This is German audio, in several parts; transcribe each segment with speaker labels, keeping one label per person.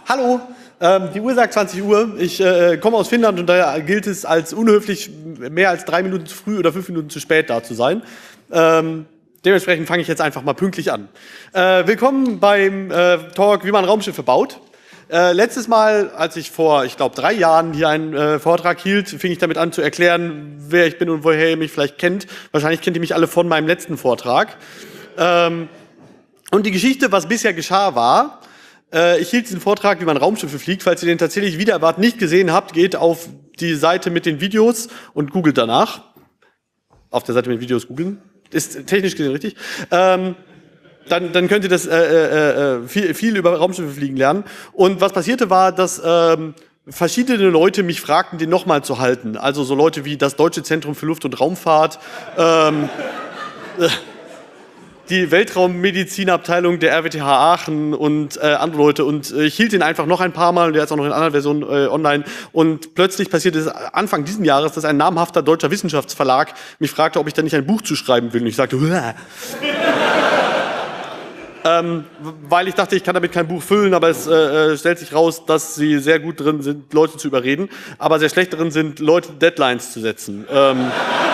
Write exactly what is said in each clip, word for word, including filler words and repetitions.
Speaker 1: Hallo, ähm, die Uhr sagt zwanzig Uhr. Ich äh, komme aus Finnland und daher gilt es als unhöflich, mehr als drei Minuten zu früh oder fünf Minuten zu spät da zu sein. Ähm, dementsprechend fange ich jetzt einfach mal pünktlich an. Äh, willkommen beim äh, Talk, wie man Raumschiffe baut. Äh, letztes Mal, als ich vor, ich glaube, drei Jahren hier einen äh, Vortrag hielt, fing ich damit an zu erklären, wer ich bin und woher ihr mich vielleicht kennt. Wahrscheinlich kennt ihr mich alle von meinem letzten Vortrag. Ähm, und die Geschichte, was bisher geschah, war, äh, ich hielt diesen Vortrag, wie man Raumschiffe fliegt. Falls ihr den tatsächlich wider Erwarten nicht gesehen habt, geht auf die Seite mit den Videos und googelt danach. Auf der Seite mit Videos googeln. Ist technisch gesehen richtig. Ähm, Dann, dann könnt ihr das äh, äh, viel, viel über Raumschiffe fliegen lernen. Und was passierte war, dass ähm, verschiedene Leute mich fragten, den nochmal zu halten. Also so Leute wie das Deutsche Zentrum für Luft- und Raumfahrt, ähm, äh, die Weltraummedizinabteilung der R W T H Aachen und äh, andere Leute. Und äh, ich hielt ihn einfach noch ein paar Mal und der ist auch noch in anderen Versionen äh, online. Und plötzlich passierte es Anfang diesen Jahres, dass ein namhafter deutscher Wissenschaftsverlag mich fragte, ob ich da nicht ein Buch zu schreiben will. Und ich sagte, Huah. Ähm, weil ich dachte, ich kann damit kein Buch füllen, aber es äh, stellt sich raus, dass sie sehr gut drin sind, Leute zu überreden, aber sehr schlecht darin sind, Leute Deadlines zu setzen. Ähm,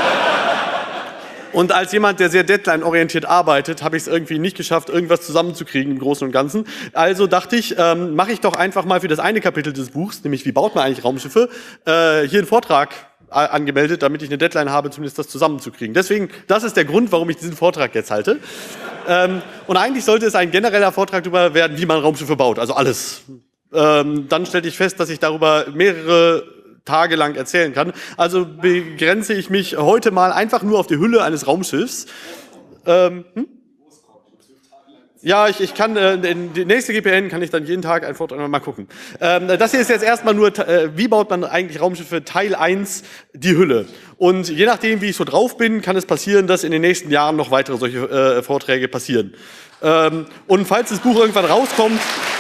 Speaker 1: und als jemand, der sehr deadline-orientiert arbeitet, habe ich es irgendwie nicht geschafft, irgendwas zusammenzukriegen im Großen und Ganzen. Also dachte ich, ähm, mache ich doch einfach mal für das eine Kapitel des Buchs, nämlich wie baut man eigentlich Raumschiffe, äh, hier einen Vortrag angemeldet, damit ich eine Deadline habe, zumindest das zusammenzukriegen. Deswegen, das ist der Grund, warum ich diesen Vortrag jetzt halte. Ähm, und eigentlich sollte es ein genereller Vortrag darüber werden, wie man Raumschiffe baut, also alles. Ähm, dann stellte ich fest, dass ich darüber mehrere Tage lang erzählen kann. Also begrenze ich mich heute mal einfach nur auf die Hülle eines Raumschiffs. Ähm, hm? Ja, ich, ich kann, äh, in die nächste G P N kann ich dann jeden Tag einen Vortrag mal gucken. Ähm, das hier ist jetzt erstmal nur, äh, wie baut man eigentlich Raumschiffe, Teil eins, die Hülle. Und je nachdem, wie ich so drauf bin, kann es passieren, dass in den nächsten Jahren noch weitere solche äh, Vorträge passieren. Ähm, und falls das Buch irgendwann rauskommt,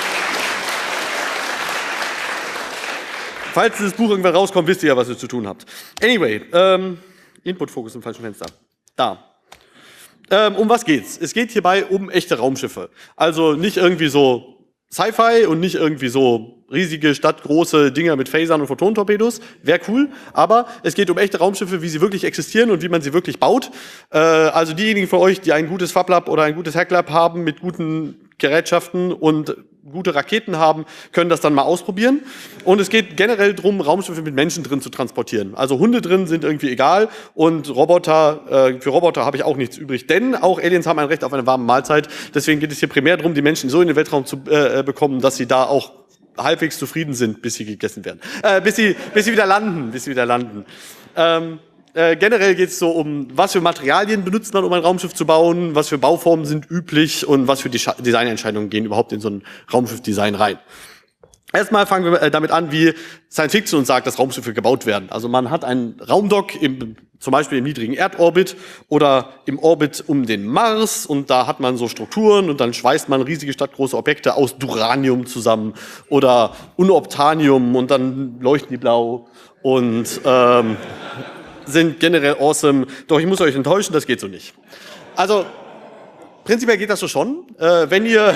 Speaker 1: falls das Buch irgendwann rauskommt, wisst ihr ja, was ihr zu tun habt. Anyway, ähm, Input-Fokus im falschen Fenster. Da. Ähm, um was geht's? Es geht hierbei um echte Raumschiffe. Also nicht irgendwie so Sci-Fi und nicht irgendwie so riesige, stadtgroße Dinger mit Phasern und Photonentorpedos. Wäre cool. Aber es geht um echte Raumschiffe, wie sie wirklich existieren und wie man sie wirklich baut. Äh, also diejenigen von euch, die ein gutes FabLab oder ein gutes Hacklab haben mit guten Gerätschaften und gute Raketen haben, können das dann mal ausprobieren. Und es geht generell darum, Raumschiffe mit Menschen drin zu transportieren. Also Hunde drin sind irgendwie egal und Roboter, äh, für Roboter habe ich auch nichts übrig. Denn auch Aliens haben ein Recht auf eine warme Mahlzeit. Deswegen geht es hier primär darum, die Menschen so in den Weltraum zu äh, bekommen, dass sie da auch halbwegs zufrieden sind, bis sie gegessen werden. Äh, bis sie, bis sie wieder landen, bis sie wieder landen. Ähm, Äh, generell geht es so um, was für Materialien benutzt man, um ein Raumschiff zu bauen, was für Bauformen sind üblich und was für die Designentscheidungen gehen überhaupt in so ein Raumschiffdesign rein. Erstmal fangen wir damit an, wie Science Fiction uns sagt, dass Raumschiffe gebaut werden. Also man hat einen Raumdock, im, zum Beispiel im niedrigen Erdorbit oder im Orbit um den Mars und da hat man so Strukturen und dann schweißt man riesige stadtgroße Objekte aus Duranium zusammen oder Unobtanium und dann leuchten die blau und ähm, sind generell awesome, doch ich muss euch enttäuschen, das geht so nicht. Also, prinzipiell geht das so schon. Äh, wenn ihr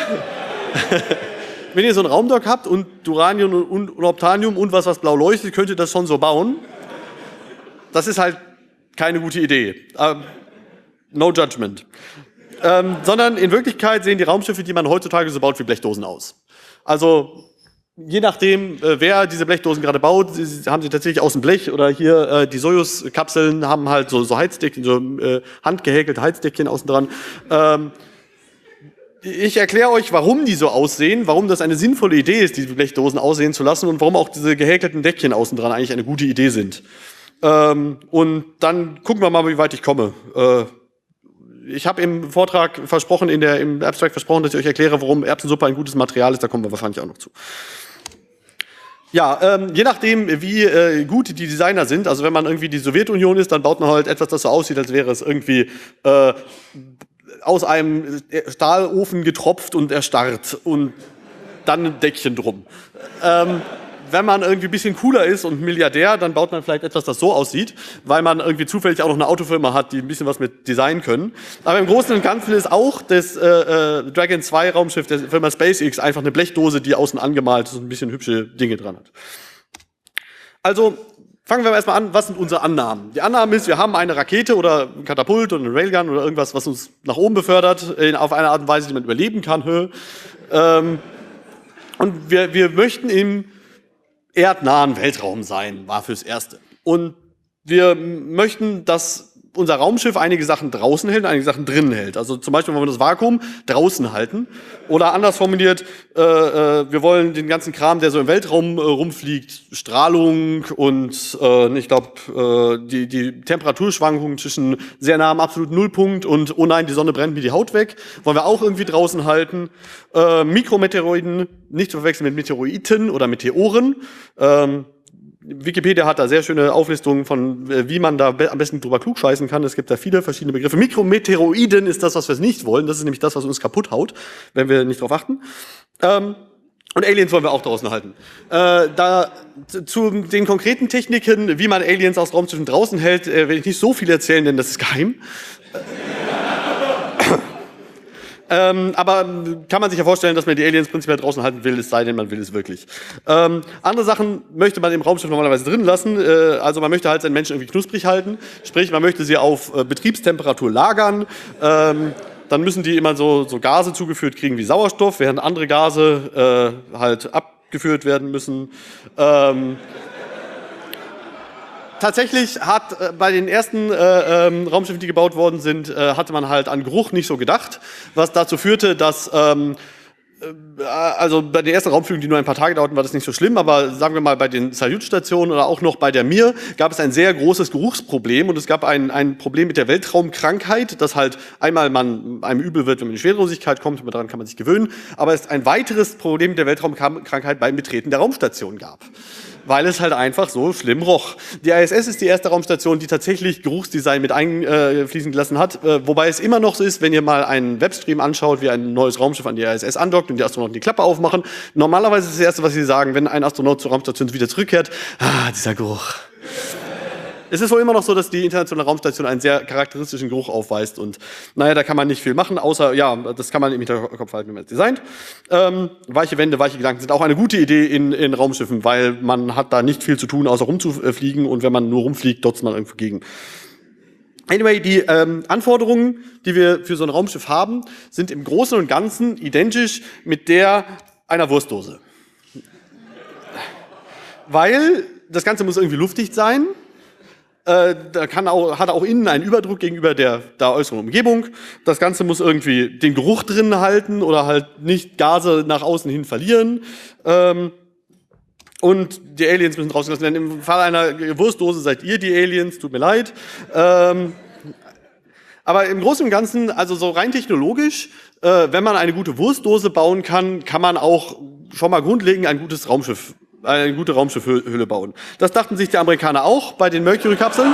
Speaker 1: wenn ihr so einen Raumdock habt und Duranium und Unobtanium und was, was blau leuchtet, könnt ihr das schon so bauen. Das ist halt keine gute Idee. Ähm, no judgment. Ähm, sondern in Wirklichkeit sehen die Raumschiffe, die man heutzutage so baut, wie Blechdosen aus. Also, je nachdem, äh, wer diese Blechdosen gerade baut, sie, sie, haben sie tatsächlich aus dem Blech oder hier äh, die Sojus-Kapseln haben halt so, so Heizdeckchen, so äh, handgehäkelte Heizdeckchen außen dran. Ähm, ich erkläre euch, warum die so aussehen, warum das eine sinnvolle Idee ist, diese Blechdosen aussehen zu lassen und warum auch diese gehäkelten Deckchen außen dran eigentlich eine gute Idee sind. Ähm, und dann gucken wir mal, wie weit ich komme. Äh, Ich habe im Vortrag versprochen, in der, im Abstract versprochen, dass ich euch erkläre, warum Erbsensuppe ein gutes Material ist. Da kommen wir wahrscheinlich auch noch zu. Ja, ähm, je nachdem, wie äh, gut die Designer sind, also wenn man irgendwie die Sowjetunion ist, dann baut man halt etwas, das so aussieht, als wäre es irgendwie äh, aus einem Stahlofen getropft und erstarrt und dann ein Deckchen drum. Ähm, wenn man irgendwie ein bisschen cooler ist und Milliardär, dann baut man vielleicht etwas, das so aussieht, weil man irgendwie zufällig auch noch eine Autofirma hat, die ein bisschen was mit Design können. Aber im Großen und Ganzen ist auch das äh, äh, Dragon zwei Raumschiff der Firma SpaceX einfach eine Blechdose, die außen angemalt ist und ein bisschen hübsche Dinge dran hat. Also fangen wir erstmal an, was sind unsere Annahmen? Die Annahme ist, wir haben eine Rakete oder ein Katapult oder eine Railgun oder irgendwas, was uns nach oben befördert, in, auf eine Art und Weise, die man überleben kann. Hö. Ähm, und wir, wir möchten im erdnahen Weltraum sein, war fürs Erste. Und wir möchten, dass unser Raumschiff einige Sachen draußen hält, einige Sachen drinnen hält. Also zum Beispiel wollen wir das Vakuum draußen halten. Oder anders formuliert, äh, äh, wir wollen den ganzen Kram, der so im Weltraum äh, rumfliegt, Strahlung und äh, ich glaube äh, die, die Temperaturschwankungen zwischen sehr nah am absoluten Nullpunkt und oh nein, die Sonne brennt mir die Haut weg, wollen wir auch irgendwie draußen halten. Äh, Mikrometeoroiden, nicht zu verwechseln mit Meteoriten oder Meteoren. Ähm, Wikipedia hat da sehr schöne Auflistungen von, wie man da am besten drüber klugscheißen kann. Es gibt da viele verschiedene Begriffe. Mikrometeoroiden ist das, was wir nicht wollen. Das ist nämlich das, was uns kaputt haut, wenn wir nicht drauf achten. Ähm, und Aliens wollen wir auch draußen halten. Äh, da zu den konkreten Techniken, wie man Aliens aus Raumschiffen draußen hält, äh, will ich nicht so viel erzählen, denn das ist geheim. Ähm, aber kann man sich ja vorstellen, dass man die Aliens prinzipiell draußen halten will, es sei denn, man will es wirklich. Ähm, andere Sachen möchte man im Raumschiff normalerweise drin lassen. Äh, also man möchte halt seinen Menschen irgendwie knusprig halten. Sprich, man möchte sie auf äh, Betriebstemperatur lagern. Ähm, dann müssen die immer so, so Gase zugeführt kriegen wie Sauerstoff, während andere Gase äh, halt abgeführt werden müssen. Ähm, Tatsächlich hat äh, bei den ersten äh, ähm, Raumschiffen, die gebaut worden sind, äh, hatte man halt an Geruch nicht so gedacht, was dazu führte, dass ähm, äh, also bei den ersten Raumflügen, die nur ein paar Tage dauerten, war das nicht so schlimm, aber sagen wir mal bei den Salyut-Stationen oder auch noch bei der Mir gab es ein sehr großes Geruchsproblem und es gab ein, ein Problem mit der Weltraumkrankheit, dass halt einmal man einem übel wird, wenn man in die Schwerelosigkeit kommt, aber daran kann man sich gewöhnen, aber es ein weiteres Problem mit der Weltraumkrankheit beim Betreten der Raumstation gab. Weil es halt einfach so schlimm roch. Die I S S ist die erste Raumstation, die tatsächlich Geruchsdesign mit einfließen gelassen hat, äh, wobei es immer noch so ist, wenn ihr mal einen Webstream anschaut, wie ein neues Raumschiff an die I S S andockt und die Astronauten die Klappe aufmachen. Normalerweise ist das Erste, was sie sagen, wenn ein Astronaut zur Raumstation wieder zurückkehrt, ah, dieser Geruch. Es ist wohl immer noch so, dass die internationale Raumstation einen sehr charakteristischen Geruch aufweist und naja, da kann man nicht viel machen, außer, ja, das kann man im Hinterkopf halten, wenn man es designt. Ähm, weiche Wände, weiche Gedanken sind auch eine gute Idee in, in Raumschiffen, weil man hat da nicht viel zu tun, außer rumzufliegen und wenn man nur rumfliegt, dotzt man irgendwo gegen. Anyway, die ähm, Anforderungen, die wir für so ein Raumschiff haben, sind im Großen und Ganzen identisch mit der einer Wurstdose. Weil das Ganze muss irgendwie luftdicht sein. Äh, da kann auch, hat auch innen einen Überdruck gegenüber der, der äußeren Umgebung. Das Ganze muss irgendwie den Geruch drin halten oder halt nicht Gase nach außen hin verlieren. Ähm, und die Aliens müssen rausgelassen werden. Im Fall einer Wurstdose seid ihr die Aliens, tut mir leid. Ähm, aber im Großen und Ganzen, also so rein technologisch, äh, wenn man eine gute Wurstdose bauen kann, kann man auch schon mal grundlegend ein gutes Raumschiff eine gute Raumschiffhülle bauen. Das dachten sich die Amerikaner auch bei den Mercury-Kapseln.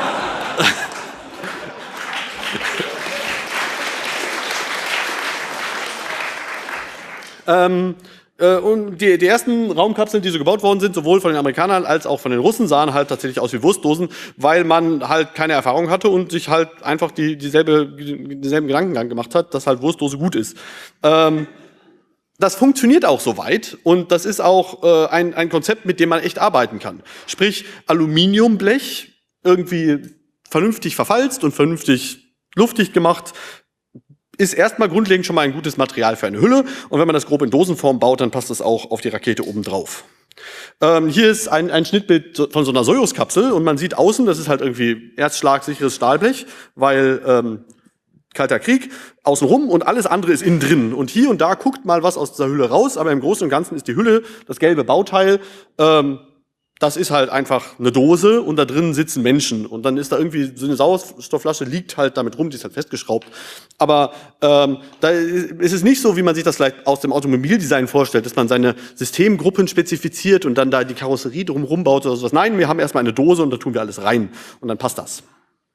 Speaker 1: ähm, äh, und die, die ersten Raumkapseln, die so gebaut worden sind, sowohl von den Amerikanern als auch von den Russen, sahen halt tatsächlich aus wie Wurstdosen, weil man halt keine Erfahrung hatte und sich halt einfach die, dieselbe, denselben Gedankengang gemacht hat, dass halt Wurstdose gut ist. Ähm, Das funktioniert auch soweit und das ist auch äh, ein, ein Konzept, mit dem man echt arbeiten kann. Sprich, Aluminiumblech irgendwie vernünftig verfalzt und vernünftig luftdicht gemacht, ist erstmal grundlegend schon mal ein gutes Material für eine Hülle und wenn man das grob in Dosenform baut, dann passt das auch auf die Rakete oben drauf. Ähm, hier ist ein, ein Schnittbild von so einer Sojus-Kapsel und man sieht außen, das ist halt irgendwie erstschlagsicheres Stahlblech, weil ähm, Kalter Krieg, außenrum und alles andere ist innen drin. Und hier und da guckt mal was aus dieser Hülle raus, aber im Großen und Ganzen ist die Hülle, das gelbe Bauteil, ähm, das ist halt einfach eine Dose und da drin sitzen Menschen. Und dann ist da irgendwie so eine Sauerstoffflasche, liegt halt damit rum, die ist halt festgeschraubt. Aber ähm, da ist es nicht so, wie man sich das vielleicht aus dem Automobildesign vorstellt, dass man seine Systemgruppen spezifiziert und dann da die Karosserie drumherum baut oder sowas. Nein, wir haben erstmal eine Dose und da tun wir alles rein. Und dann passt das.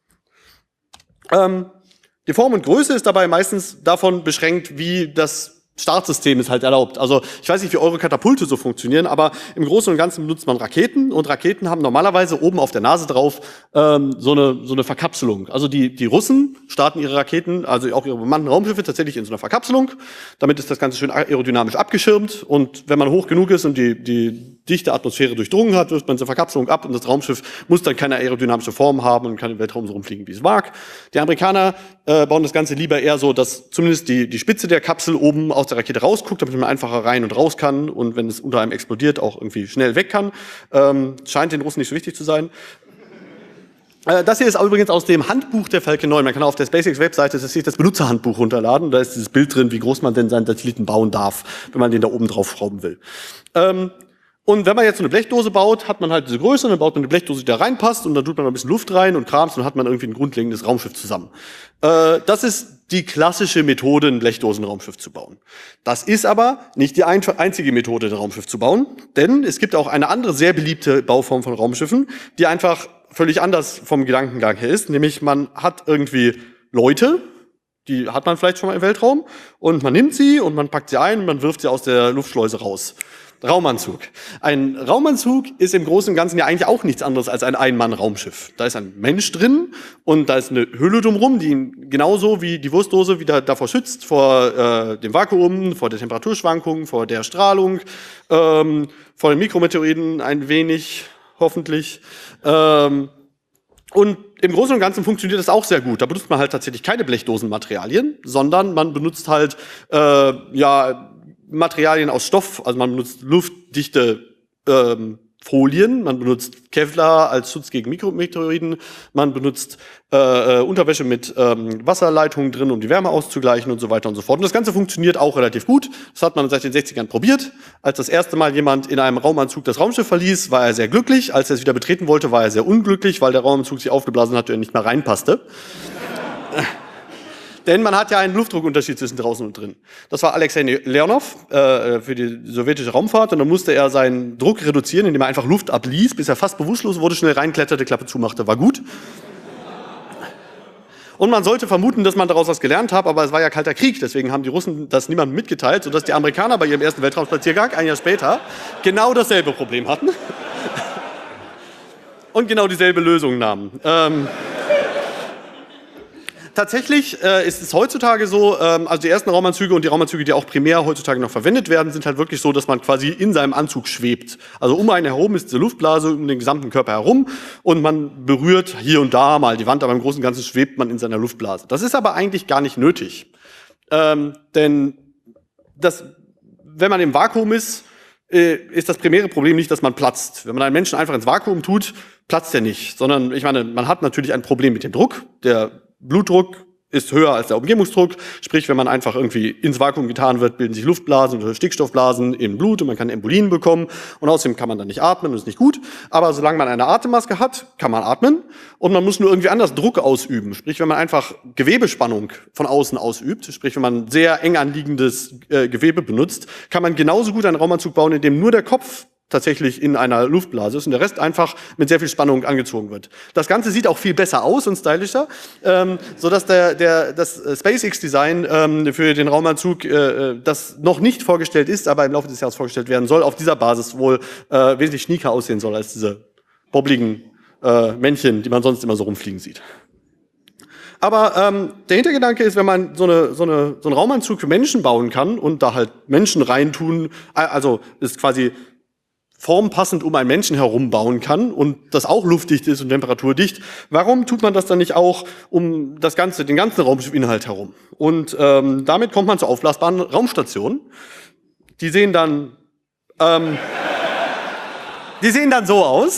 Speaker 1: Ähm, Die Form und Größe ist dabei meistens davon beschränkt, wie das Startsystem ist halt erlaubt. Also ich weiß nicht, wie eure Katapulte so funktionieren, aber im Großen und Ganzen benutzt man Raketen und Raketen haben normalerweise oben auf der Nase drauf ähm, so eine so eine Verkapselung. Also die die Russen starten ihre Raketen, also auch ihre bemannten Raumschiffe tatsächlich in so einer Verkapselung. Damit ist das Ganze schön aerodynamisch abgeschirmt und wenn man hoch genug ist und die die dichte Atmosphäre durchdrungen hat, wirft man diese Verkapselung ab und das Raumschiff muss dann keine aerodynamische Form haben und kann im Weltraum so rumfliegen, wie es mag. Die Amerikaner äh, bauen das Ganze lieber eher so, dass zumindest die die Spitze der Kapsel oben aus der Rakete rausguckt, damit man einfacher rein und raus kann und wenn es unter einem explodiert, auch irgendwie schnell weg kann. Ähm, scheint den Russen nicht so wichtig zu sein. Äh, das hier ist übrigens aus dem Handbuch der Falcon neun. Man kann auf der SpaceX-Webseite das, das Benutzerhandbuch runterladen. Da ist dieses Bild drin, wie groß man denn seinen Satelliten bauen darf, wenn man den da oben drauf schrauben will. Ähm, Und wenn man jetzt so eine Blechdose baut, hat man halt diese Größe, und dann baut man eine Blechdose, die da reinpasst, und dann tut man noch ein bisschen Luft rein und Krams, und dann hat man irgendwie ein grundlegendes Raumschiff zusammen. Äh, das ist die klassische Methode, ein Blechdosenraumschiff zu bauen. Das ist aber nicht die ein einzige Methode, ein Raumschiff zu bauen, denn es gibt auch eine andere sehr beliebte Bauform von Raumschiffen, die einfach völlig anders vom Gedankengang her ist, nämlich man hat irgendwie Leute, die hat man vielleicht schon mal im Weltraum, und man nimmt sie und man packt sie ein und man wirft sie aus der Luftschleuse raus. Raumanzug. Ein Raumanzug ist im Großen und Ganzen ja eigentlich auch nichts anderes als ein Ein-Mann-Raumschiff. Da ist ein Mensch drin und da ist eine Hülle drumherum, die ihn genauso wie die Wurstdose wieder davor schützt, vor äh, dem Vakuum, vor der Temperaturschwankung, vor der Strahlung, ähm, vor den Mikrometeoriten ein wenig, hoffentlich. Ähm, und im Großen und Ganzen funktioniert das auch sehr gut. Da benutzt man halt tatsächlich keine Blechdosenmaterialien, sondern man benutzt halt, äh, ja, Materialien aus Stoff, also man benutzt luftdichte ähm, Folien, man benutzt Kevlar als Schutz gegen Mikrometeoriten, man benutzt äh, Unterwäsche mit ähm, Wasserleitungen drin, um die Wärme auszugleichen und so weiter und so fort. Und das Ganze funktioniert auch relativ gut. Das hat man seit den sechzigern probiert. Als das erste Mal jemand in einem Raumanzug das Raumschiff verließ, war er sehr glücklich. Als er es wieder betreten wollte, war er sehr unglücklich, weil der Raumanzug sich aufgeblasen hat und er nicht mehr reinpasste. Denn man hat ja einen Luftdruckunterschied zwischen draußen und drin. Das war Alexei Leonov äh, für die sowjetische Raumfahrt. Und dann musste er seinen Druck reduzieren, indem er einfach Luft abließ, bis er fast bewusstlos wurde, schnell reinkletterte, Klappe zumachte. War gut. Und man sollte vermuten, dass man daraus was gelernt hat, aber es war ja Kalter Krieg. Deswegen haben die Russen das niemandem mitgeteilt, sodass die Amerikaner bei ihrem ersten Weltraumspaziergang, ein Jahr später, genau dasselbe Problem hatten. Und genau dieselbe Lösung nahmen. Ähm, Tatsächlich äh, ist es heutzutage so, ähm, also die ersten Raumanzüge und die Raumanzüge, die auch primär heutzutage noch verwendet werden, sind halt wirklich so, dass man quasi in seinem Anzug schwebt. Also um einen herum ist diese Luftblase um den gesamten Körper herum und man berührt hier und da mal die Wand, aber im Großen und Ganzen schwebt man in seiner Luftblase. Das ist aber eigentlich gar nicht nötig. Ähm, denn das, wenn man im Vakuum ist, äh, ist das primäre Problem nicht, dass man platzt. Wenn man einen Menschen einfach ins Vakuum tut, platzt er nicht. Sondern, ich meine, man hat natürlich ein Problem mit dem Druck. Der Blutdruck ist höher als der Umgebungsdruck, sprich, wenn man einfach irgendwie ins Vakuum getan wird, bilden sich Luftblasen oder Stickstoffblasen im Blut und man kann Embolien bekommen und außerdem kann man dann nicht atmen, das ist nicht gut, aber solange man eine Atemmaske hat, kann man atmen und man muss nur irgendwie anders Druck ausüben, sprich, wenn man einfach Gewebespannung von außen ausübt, sprich, wenn man sehr eng anliegendes äh, Gewebe benutzt, kann man genauso gut einen Raumanzug bauen, in dem nur der Kopf tatsächlich in einer Luftblase ist und der Rest einfach mit sehr viel Spannung angezogen wird. Das Ganze sieht auch viel besser aus und stylischer, ähm, so dass der, der, das SpaceX-Design ähm, für den Raumanzug, äh, das noch nicht vorgestellt ist, aber im Laufe des Jahres vorgestellt werden soll, auf dieser Basis wohl äh, wesentlich schnieker aussehen soll als diese bobbligen äh, Männchen, die man sonst immer so rumfliegen sieht. Aber ähm, der Hintergedanke ist, wenn man so, eine, so, eine, so einen Raumanzug für Menschen bauen kann und da halt Menschen reintun, also ist quasi formpassend um einen Menschen herum bauen kann und das auch luftdicht ist und temperaturdicht, warum tut man das dann nicht auch um das ganze, den ganzen Raumschiffinhalt herum? Und ähm, damit kommt man zu aufblasbaren Raumstationen. Die sehen dann, ähm, die sehen dann so aus.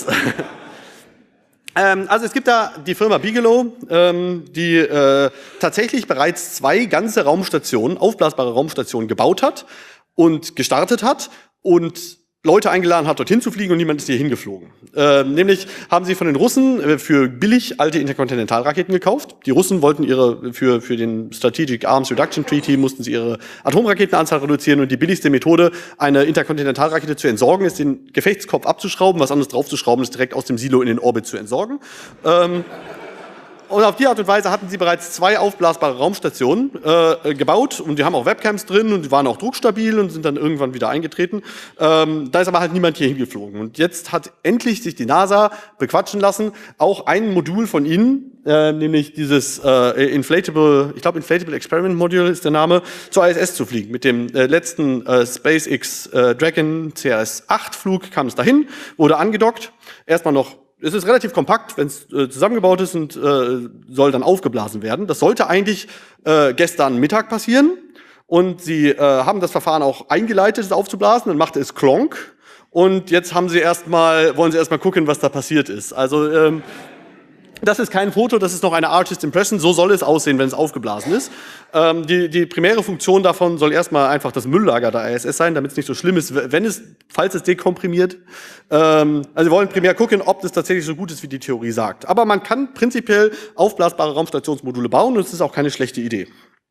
Speaker 1: ähm, also es gibt da die Firma Bigelow, ähm, die äh, tatsächlich bereits zwei ganze Raumstationen, aufblasbare Raumstationen gebaut hat und gestartet hat und Leute eingeladen hat, dorthin zu fliegen und niemand ist hier hingeflogen. Äh, nämlich haben sie von den Russen äh, für billig alte Interkontinentalraketen gekauft. Die Russen wollten ihre, für, für den Strategic Arms Reduction Treaty mussten sie ihre Atomraketenanzahl reduzieren und die billigste Methode, eine Interkontinentalrakete zu entsorgen, ist den Gefechtskopf abzuschrauben, was anderes draufzuschrauben, ist direkt aus dem Silo in den Orbit zu entsorgen. Ähm, und auf die Art und Weise hatten sie bereits zwei aufblasbare Raumstationen äh, gebaut und die haben auch Webcams drin und die waren auch druckstabil und sind dann irgendwann wieder eingetreten. Ähm, da ist aber halt niemand hier hingeflogen. Und jetzt hat endlich sich die NASA bequatschen lassen, auch ein Modul von ihnen, äh, nämlich dieses äh, Inflatable, ich glaube Inflatable Experiment Module ist der Name, zur I S S zu fliegen. Mit dem äh, letzten äh, SpaceX äh, Dragon C R S acht Flug kam es dahin, wurde angedockt, erstmal noch. Es ist relativ kompakt, wenn es äh, zusammengebaut ist und äh, soll dann aufgeblasen werden. Das sollte eigentlich äh, gestern Mittag passieren. Und sie äh, haben das Verfahren auch eingeleitet, es aufzublasen. Dann machte es Klonk. Und jetzt haben sie erstmal, wollen sie erstmal gucken, was da passiert ist. Also ähm, das ist kein Foto, das ist noch eine Artist Impression. So soll es aussehen, wenn es aufgeblasen ist. Ähm, die, die primäre Funktion davon soll erstmal einfach das Mülllager der I S S sein, damit es nicht so schlimm ist, wenn es, falls es dekomprimiert. Ähm, also wir wollen primär gucken, ob das tatsächlich so gut ist, wie die Theorie sagt. Aber man kann prinzipiell aufblasbare Raumstationsmodule bauen und es ist auch keine schlechte Idee.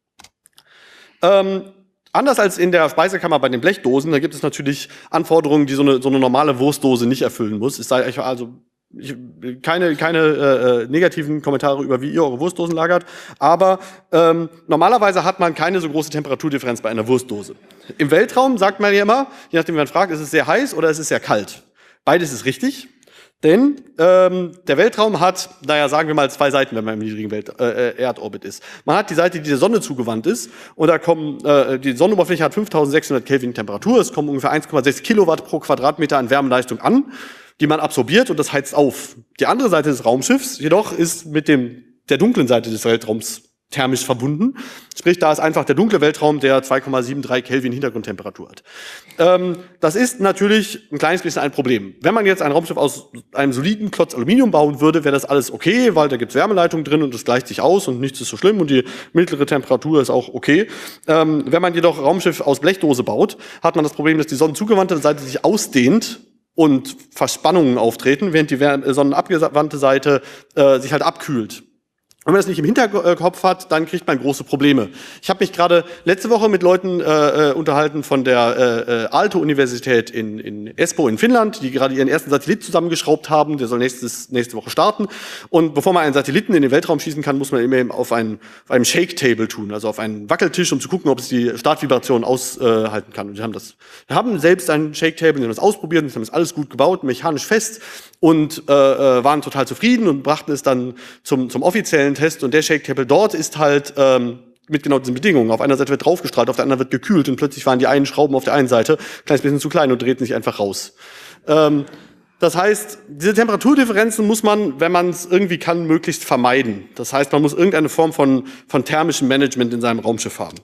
Speaker 1: Ähm, Anders als in der Speisekammer bei den Blechdosen, da gibt es natürlich Anforderungen, die so eine, so eine normale Wurstdose nicht erfüllen muss. Es sei also Ich, keine keine äh, negativen Kommentare über, wie ihr eure Wurstdosen lagert, aber ähm, normalerweise hat man keine so große Temperaturdifferenz bei einer Wurstdose. Im Weltraum sagt man ja immer, je nachdem wie man fragt, ist es sehr heiß oder ist es sehr kalt. Beides ist richtig, denn ähm, der Weltraum hat, naja, sagen wir mal zwei Seiten, wenn man im niedrigen Welt, äh, Erdorbit ist. Man hat die Seite, die der Sonne zugewandt ist, und da kommen, äh, die Sonnenoberfläche hat fünftausendsechshundert Kelvin Temperatur, es kommen ungefähr eins Komma sechs Kilowatt pro Quadratmeter an Wärmeleistung an, die man absorbiert und das heizt auf. Die andere Seite des Raumschiffs jedoch ist mit dem, der dunklen Seite des Weltraums thermisch verbunden. Sprich, da ist einfach der dunkle Weltraum, der zwei Komma dreiundsiebzig Kelvin Hintergrundtemperatur hat. Ähm, das ist natürlich ein kleines bisschen ein Problem. Wenn man jetzt ein Raumschiff aus einem soliden Klotz Aluminium bauen würde, wäre das alles okay, weil da gibt's Wärmeleitung drin und das gleicht sich aus und nichts ist so schlimm und die mittlere Temperatur ist auch okay. Ähm, wenn man jedoch ein Raumschiff aus Blechdose baut, hat man das Problem, dass die sonnenzugewandte Seite sich ausdehnt und Verspannungen auftreten, während die sonnenabgewandte Seite äh, sich halt abkühlt. Wenn man das nicht im Hinterkopf hat, dann kriegt man große Probleme. Ich habe mich gerade letzte Woche mit Leuten äh, unterhalten von der äh, Aalto-Universität in, in Espoo in Finnland, die gerade ihren ersten Satellit zusammengeschraubt haben. Der soll nächstes, nächste Woche starten. Und bevor man einen Satelliten in den Weltraum schießen kann, muss man immer auf, einen, auf einem Shake-Table tun, also auf einen Wackeltisch, um zu gucken, ob es die Startvibration aushalten kann. Und die haben das, die haben selbst einen Shake-Table, die haben das ausprobiert, und haben das alles gut gebaut, mechanisch fest, und äh, waren total zufrieden und brachten es dann zum, zum offiziellen Test. Und der Shake-Table dort ist halt ähm, mit genau diesen Bedingungen. Auf einer Seite wird draufgestrahlt, auf der anderen wird gekühlt, und plötzlich waren die einen Schrauben auf der einen Seite ein kleines bisschen zu klein und drehten sich einfach raus. Ähm, das heißt, diese Temperaturdifferenzen muss man, wenn man es irgendwie kann, möglichst vermeiden. Das heißt, man muss irgendeine Form von, von thermischem Management in seinem Raumschiff haben.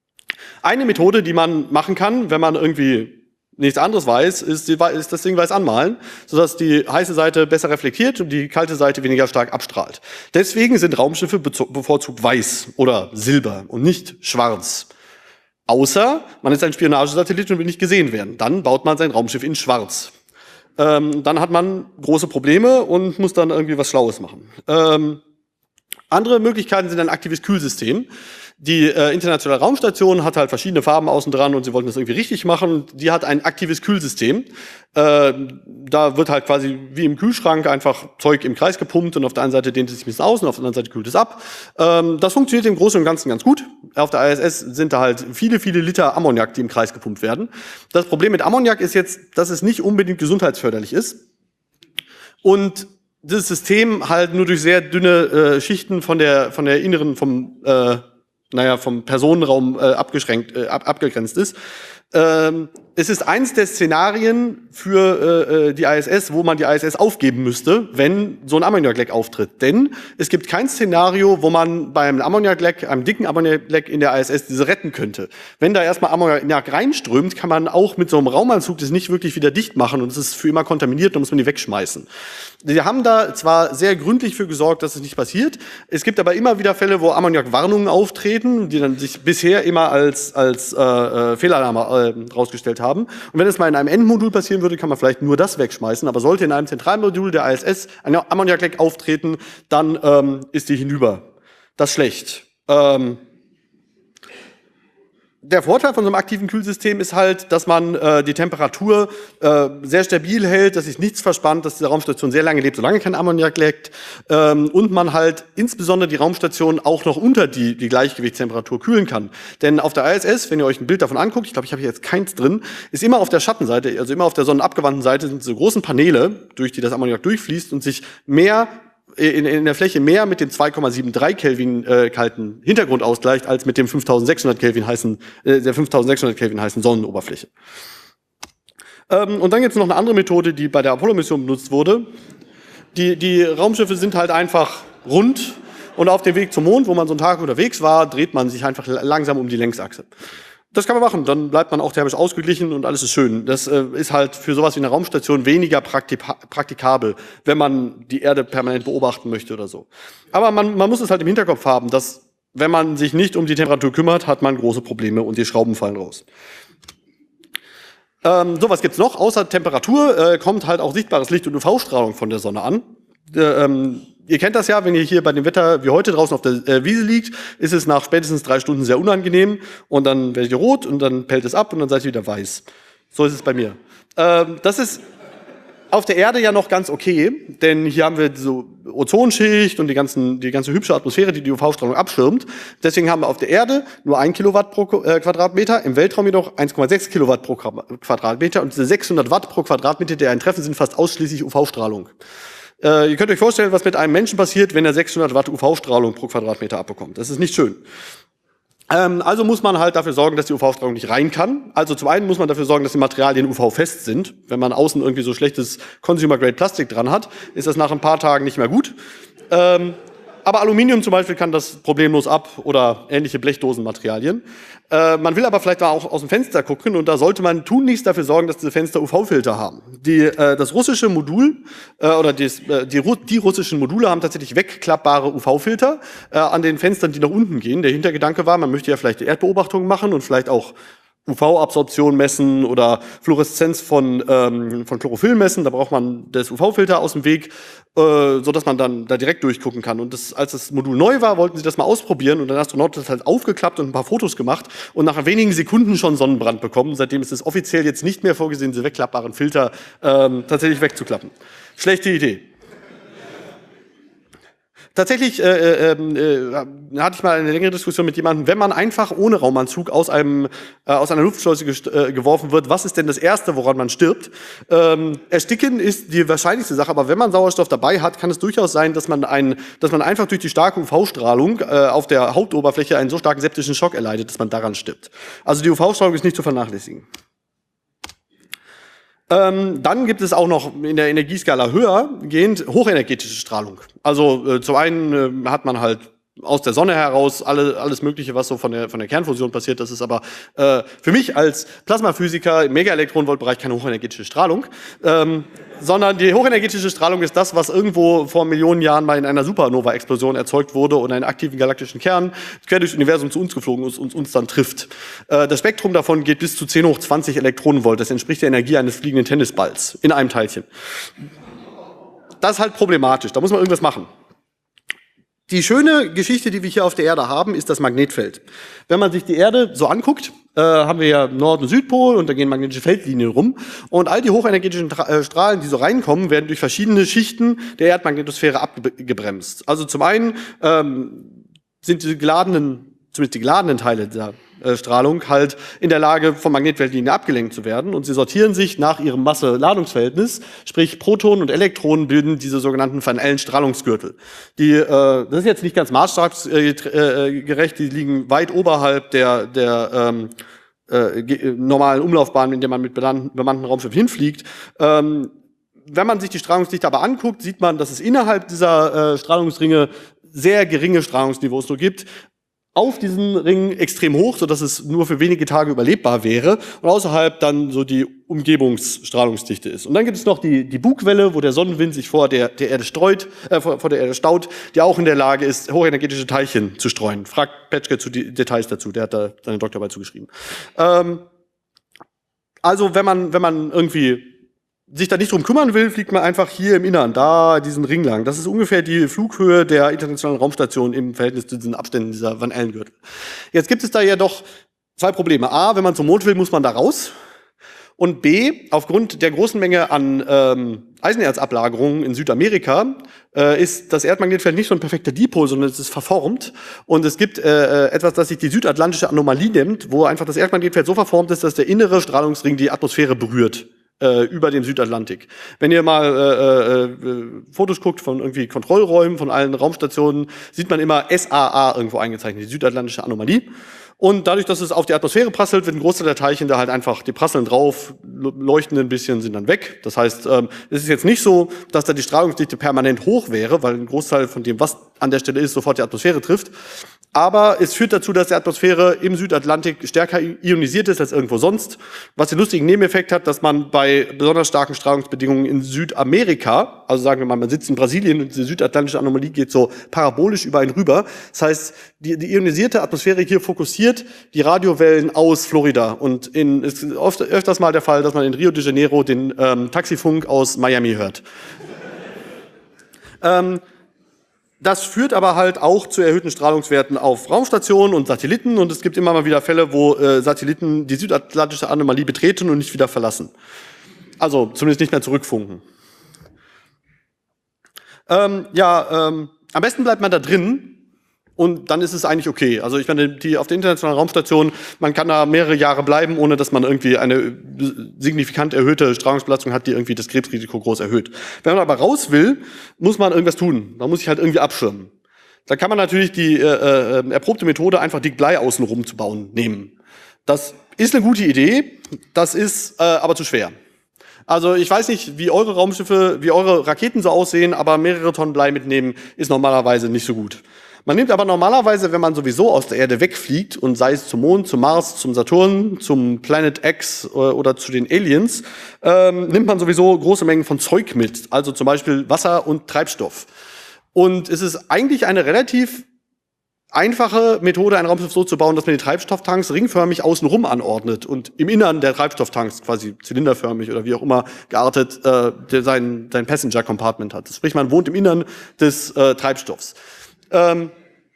Speaker 1: Eine Methode, die man machen kann, wenn man irgendwie nichts anderes weiß, ist, die, ist das Ding weiß anmalen, sodass die heiße Seite besser reflektiert und die kalte Seite weniger stark abstrahlt. Deswegen sind Raumschiffe bevorzugt weiß oder silber und nicht schwarz. Außer man ist ein Spionagesatellit und will nicht gesehen werden. Dann baut man sein Raumschiff in schwarz. Ähm, dann hat man große Probleme und muss dann irgendwie was Schlaues machen. Ähm, andere Möglichkeiten sind ein aktives Kühlsystem. Die äh, internationale Raumstation hat halt verschiedene Farben außen dran und sie wollten das irgendwie richtig machen. Die hat ein aktives Kühlsystem. Äh, da wird halt quasi wie im Kühlschrank einfach Zeug im Kreis gepumpt und auf der einen Seite dehnt es sich ein bisschen aus und auf der anderen Seite kühlt es ab. Ähm, das funktioniert im Großen und Ganzen ganz gut. Auf der I S S sind da halt viele, viele Liter Ammoniak, die im Kreis gepumpt werden. Das Problem mit Ammoniak ist jetzt, dass es nicht unbedingt gesundheitsförderlich ist. Und dieses System halt nur durch sehr dünne äh, Schichten von der, von der inneren, vom äh, naja, vom Personenraum äh, abgeschränkt, äh, ab, abgegrenzt ist. Ähm, es ist eins der Szenarien für äh, die I S S, wo man die I S S aufgeben müsste, wenn so ein Ammoniak-Leck auftritt. Denn es gibt kein Szenario, wo man beim Ammoniak-Leck, einem dicken Ammoniak-Leck in der I S S diese retten könnte. Wenn da erstmal Ammoniak reinströmt, kann man auch mit so einem Raumanzug das nicht wirklich wieder dicht machen und es ist für immer kontaminiert, dann muss man die wegschmeißen. Die haben da zwar sehr gründlich für gesorgt, dass es nicht passiert. Es gibt aber immer wieder Fälle, wo Ammoniak-Warnungen auftreten, die dann sich bisher immer als, als äh, Fehlalarm äh, rausgestellt haben. Und wenn es mal in einem Endmodul passieren würde, kann man vielleicht nur das wegschmeißen. Aber sollte in einem Zentralmodul der I S S ein Ammoniak-Leck auftreten, dann ähm, ist die hinüber. Das ist schlecht. Ähm, Der Vorteil von so einem aktiven Kühlsystem ist halt, dass man äh, die Temperatur äh, sehr stabil hält, dass sich nichts verspannt, dass die Raumstation sehr lange lebt, solange kein Ammoniak leckt, ähm, und man halt insbesondere die Raumstation auch noch unter die, die Gleichgewichtstemperatur kühlen kann. Denn auf der I S S, wenn ihr euch ein Bild davon anguckt, ich glaube, ich habe hier jetzt keins drin, ist immer auf der Schattenseite, also immer auf der sonnenabgewandten Seite sind so großen Paneele, durch die das Ammoniak durchfließt und sich mehr In, in der Fläche mehr mit dem zwei Komma dreiundsiebzig Kelvin äh, kalten Hintergrund ausgleicht, als mit dem fünftausendsechshundert Kelvin heißen, äh, der fünftausendsechshundert Kelvin heißen Sonnenoberfläche. Ähm, und dann gibt es noch eine andere Methode, die bei der Apollo-Mission benutzt wurde. Die, die Raumschiffe sind halt einfach rund und auf dem Weg zum Mond, wo man so einen Tag unterwegs war, dreht man sich einfach langsam um die Längsachse. Das kann man machen, dann bleibt man auch thermisch ausgeglichen und alles ist schön. Das äh, ist halt für sowas wie eine Raumstation weniger praktikabel, wenn man die Erde permanent beobachten möchte oder so. Aber man, man muss es halt im Hinterkopf haben, dass, wenn man sich nicht um die Temperatur kümmert, hat man große Probleme und die Schrauben fallen raus. Ähm, so, was gibt's noch? Außer Temperatur äh, kommt halt auch sichtbares Licht und U V-Strahlung von der Sonne an. Äh, ähm, Ihr kennt das ja, wenn ihr hier bei dem Wetter wie heute draußen auf der äh, Wiese liegt, ist es nach spätestens drei Stunden sehr unangenehm und dann werdet ihr rot und dann pellt es ab und dann seid ihr wieder weiß. So ist es bei mir. Ähm, das ist auf der Erde ja noch ganz okay, denn hier haben wir so Ozonschicht und die, ganzen, die ganze hübsche Atmosphäre, die die U V-Strahlung abschirmt. Deswegen haben wir auf der Erde nur ein Kilowatt pro äh, Quadratmeter, im Weltraum jedoch eins Komma sechs Kilowatt pro Quadratmeter und diese sechshundert Watt pro Quadratmeter, die einen treffen, sind fast ausschließlich U V-Strahlung. Äh, ihr könnt euch vorstellen, was mit einem Menschen passiert, wenn er sechshundert Watt U V-Strahlung pro Quadratmeter abbekommt. Das ist nicht schön. Ähm, also muss man halt dafür sorgen, dass die U V-Strahlung nicht rein kann. Also zum einen muss man dafür sorgen, dass die Materialien U V-fest sind. Wenn man außen irgendwie so schlechtes Consumer-Grade-Plastik dran hat, ist das nach ein paar Tagen nicht mehr gut. Ähm, aber Aluminium zum Beispiel kann das problemlos ab oder ähnliche Blechdosenmaterialien. Äh, man will aber vielleicht auch aus dem Fenster gucken und da sollte man tunlichst dafür sorgen, dass diese Fenster U V-Filter haben. Die, äh, das russische Modul äh, oder die, äh, die, die russischen Module haben tatsächlich wegklappbare U V-Filter äh, an den Fenstern, die nach unten gehen. Der Hintergedanke war, man möchte ja vielleicht Erdbeobachtungen machen und vielleicht auch U V-Absorption messen oder Fluoreszenz von, ähm, von Chlorophyll messen. Da braucht man das U V-Filter aus dem Weg, äh, so dass man dann da direkt durchgucken kann. Und das, als das Modul neu war, wollten sie das mal ausprobieren und dann hat der Astronaut das halt aufgeklappt und ein paar Fotos gemacht und nach wenigen Sekunden schon Sonnenbrand bekommen. Seitdem ist es offiziell jetzt nicht mehr vorgesehen, diese wegklappbaren Filter ähm, tatsächlich wegzuklappen. Schlechte Idee. Tatsächlich äh, äh, äh, hatte ich mal eine längere Diskussion mit jemandem, wenn man einfach ohne Raumanzug aus einem äh, aus einer Luftschleuse äh, geworfen wird, was ist denn das Erste, woran man stirbt? Ähm, ersticken ist die wahrscheinlichste Sache, aber wenn man Sauerstoff dabei hat, kann es durchaus sein, dass man ein, dass man einfach durch die starke U V-Strahlung äh, auf der Hauptoberfläche einen so starken septischen Schock erleidet, dass man daran stirbt. Also die U V-Strahlung ist nicht zu vernachlässigen. Ähm, dann gibt es auch noch in der Energieskala höher gehend hochenergetische Strahlung. Also äh, zum einen äh, hat man halt aus der Sonne heraus alle, alles Mögliche, was so von der, von der Kernfusion passiert. Das ist aber äh, für mich als Plasmaphysiker im Megaelektronenvoltbereich keine hochenergetische Strahlung, ähm, sondern die hochenergetische Strahlung ist das, was irgendwo vor Millionen Jahren mal in einer Supernova-Explosion erzeugt wurde und einen aktiven galaktischen Kern quer durchs Universum zu uns geflogen ist und uns dann trifft. Äh, das Spektrum davon geht bis zu zehn hoch zwanzig Elektronenvolt. Das entspricht der Energie eines fliegenden Tennisballs in einem Teilchen. Das ist halt problematisch. Da muss man irgendwas machen. Die schöne Geschichte, die wir hier auf der Erde haben, ist das Magnetfeld. Wenn man sich die Erde so anguckt, äh, haben wir ja Nord- und Südpol und da gehen magnetische Feldlinien rum. Und all die hochenergetischen Tra äh, Strahlen, die so reinkommen, werden durch verschiedene Schichten der Erdmagnetosphäre abgebremst. Also zum einen ähm, sind die geladenen, zumindest die geladenen Teile der äh, Strahlung halt in der Lage, von Magnetfeldlinien abgelenkt zu werden und sie sortieren sich nach ihrem Masse-Ladungsverhältnis, sprich Protonen und Elektronen bilden diese sogenannten Van Allen-Strahlungsgürtel. Die, äh, das ist jetzt nicht ganz maßstabsgerecht, die liegen weit oberhalb der, der ähm, äh, normalen Umlaufbahn, in der man mit bemannten Raumschiffen hinfliegt. Ähm, wenn man sich die Strahlungsdichte aber anguckt, sieht man, dass es innerhalb dieser äh, Strahlungsringe sehr geringe Strahlungsniveaus nur gibt. Auf diesen Ringen extrem hoch, sodass es nur für wenige Tage überlebbar wäre und außerhalb dann so die Umgebungsstrahlungsdichte ist. Und dann gibt es noch die, die Bugwelle, wo der Sonnenwind sich vor der, der Erde streut, äh, vor, vor der Erde staut, die auch in der Lage ist, hochenergetische Teilchen zu streuen. Fragt Petschke zu die Details dazu, der hat da seine Doktorarbeit zugeschrieben. Ähm, also wenn man, wenn man irgendwie sich da nicht drum kümmern will, fliegt man einfach hier im Innern, da diesen Ring lang. Das ist ungefähr die Flughöhe der internationalen Raumstation im Verhältnis zu diesen Abständen dieser Van Allen-Gürtel. Jetzt gibt es da ja doch Zwei Probleme. A, wenn man zum Mond will, muss man da raus. Und B, aufgrund der großen Menge an ähm, Eisenerzablagerungen in Südamerika äh, ist das Erdmagnetfeld nicht so ein perfekter Dipol, sondern es ist verformt. Und es gibt äh, etwas, das sich die südatlantische Anomalie nennt, wo einfach das Erdmagnetfeld so verformt ist, dass der innere Strahlungsring die Atmosphäre berührt äh, über dem Südatlantik. Wenn ihr mal äh, äh, Fotos guckt von irgendwie Kontrollräumen, von allen Raumstationen, sieht man immer S A A irgendwo eingezeichnet, die südatlantische Anomalie. Und dadurch, dass es auf die Atmosphäre prasselt, wird ein Großteil der Teilchen da halt einfach, die prasseln drauf, leuchten ein bisschen, sind dann weg. Das heißt, ähm, es ist jetzt nicht so, dass da die Strahlungsdichte permanent hoch wäre, weil ein Großteil von dem, was an der Stelle ist, sofort die Atmosphäre trifft. Aber es führt dazu, dass die Atmosphäre im Südatlantik stärker ionisiert ist als irgendwo sonst, was den lustigen Nebeneffekt hat, dass man bei besonders starken Strahlungsbedingungen in Südamerika, also sagen wir mal, man sitzt in Brasilien und die südatlantische Anomalie geht so parabolisch über einen rüber. Das heißt, die, die ionisierte Atmosphäre hier fokussiert die Radiowellen aus Florida. Und in, es ist oft, öfters mal der Fall, dass man in Rio de Janeiro den ähm, Taxifunk aus Miami hört. ähm, Das führt aber halt auch zu erhöhten Strahlungswerten auf Raumstationen und Satelliten. Und es gibt immer mal wieder Fälle, wo äh, Satelliten die südatlantische Anomalie betreten und nicht wieder verlassen. Also zumindest nicht mehr zurückfunken. Ähm, ja, ähm, am besten bleibt man da drin. Und dann ist es eigentlich okay. Also ich meine, die auf der internationalen Raumstation, man kann da mehrere Jahre bleiben, ohne dass man irgendwie eine signifikant erhöhte Strahlungsbelastung hat, die irgendwie das Krebsrisiko groß erhöht. Wenn man aber raus will, muss man irgendwas tun. Man muss sich halt irgendwie abschirmen. Da kann man natürlich die äh, äh, erprobte Methode, einfach dick Blei außenrum zu bauen, nehmen. Das ist eine gute Idee, das ist äh, aber zu schwer. Also ich weiß nicht, wie eure Raumschiffe, wie eure Raketen so aussehen, aber mehrere Tonnen Blei mitnehmen ist normalerweise nicht so gut. Man nimmt aber normalerweise, wenn man sowieso aus der Erde wegfliegt und sei es zum Mond, zum Mars, zum Saturn, zum Planet X oder zu den Aliens, ähm, nimmt man sowieso große Mengen von Zeug mit, also zum Beispiel Wasser und Treibstoff. Und es ist eigentlich eine relativ einfache Methode, ein Raumschiff so zu bauen, dass man die Treibstofftanks ringförmig außenrum anordnet und im Innern der Treibstofftanks, quasi zylinderförmig oder wie auch immer geartet, äh, der sein, sein Passenger-Compartment hat. Sprich, man wohnt im Innern des äh, Treibstoffs. Ähm,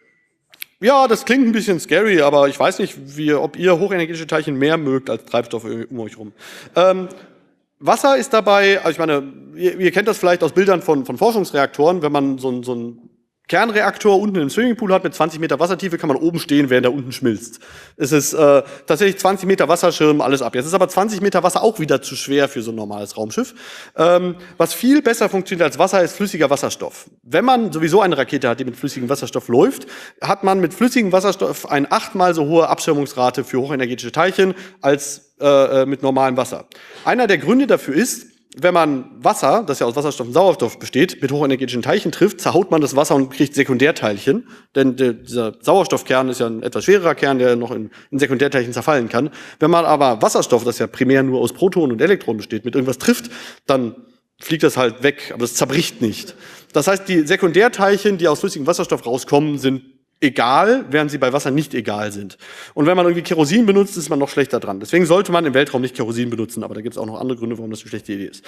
Speaker 1: ja, das klingt ein bisschen scary, aber ich weiß nicht, wie, ob ihr hochenergetische Teilchen mehr mögt als Treibstoff um euch rum. Ähm, Wasser ist dabei, also ich meine, ihr, ihr kennt das vielleicht aus Bildern von, von Forschungsreaktoren, wenn man so ein, so ein Kernreaktor unten im Swimmingpool hat mit zwanzig Meter Wassertiefe, kann man oben stehen, während er unten schmilzt. Es ist äh, tatsächlich zwanzig Meter Wasserschirm, alles ab. Jetzt ist aber zwanzig Meter Wasser auch wieder zu schwer für so ein normales Raumschiff. Ähm, was viel besser funktioniert als Wasser, ist flüssiger Wasserstoff. Wenn man sowieso eine Rakete hat, die mit flüssigem Wasserstoff läuft, hat man mit flüssigem Wasserstoff eine achtmal so hohe Abschirmungsrate für hochenergetische Teilchen als äh, mit normalem Wasser. Einer der Gründe dafür ist, wenn man Wasser, das ja aus Wasserstoff und Sauerstoff besteht, mit hochenergetischen Teilchen trifft, zerhaut man das Wasser und kriegt Sekundärteilchen. Denn der, dieser Sauerstoffkern ist ja ein etwas schwererer Kern, der noch in, in Sekundärteilchen zerfallen kann. Wenn man aber Wasserstoff, das ja primär nur aus Protonen und Elektronen besteht, mit irgendwas trifft, dann fliegt das halt weg, aber es zerbricht nicht. Das heißt, die Sekundärteilchen, die aus flüssigem Wasserstoff rauskommen, sind egal, während sie bei Wasser nicht egal sind. Und wenn man irgendwie Kerosin benutzt, ist man noch schlechter dran. Deswegen sollte man im Weltraum nicht Kerosin benutzen, aber da gibt es auch noch andere Gründe, warum das eine schlechte Idee ist.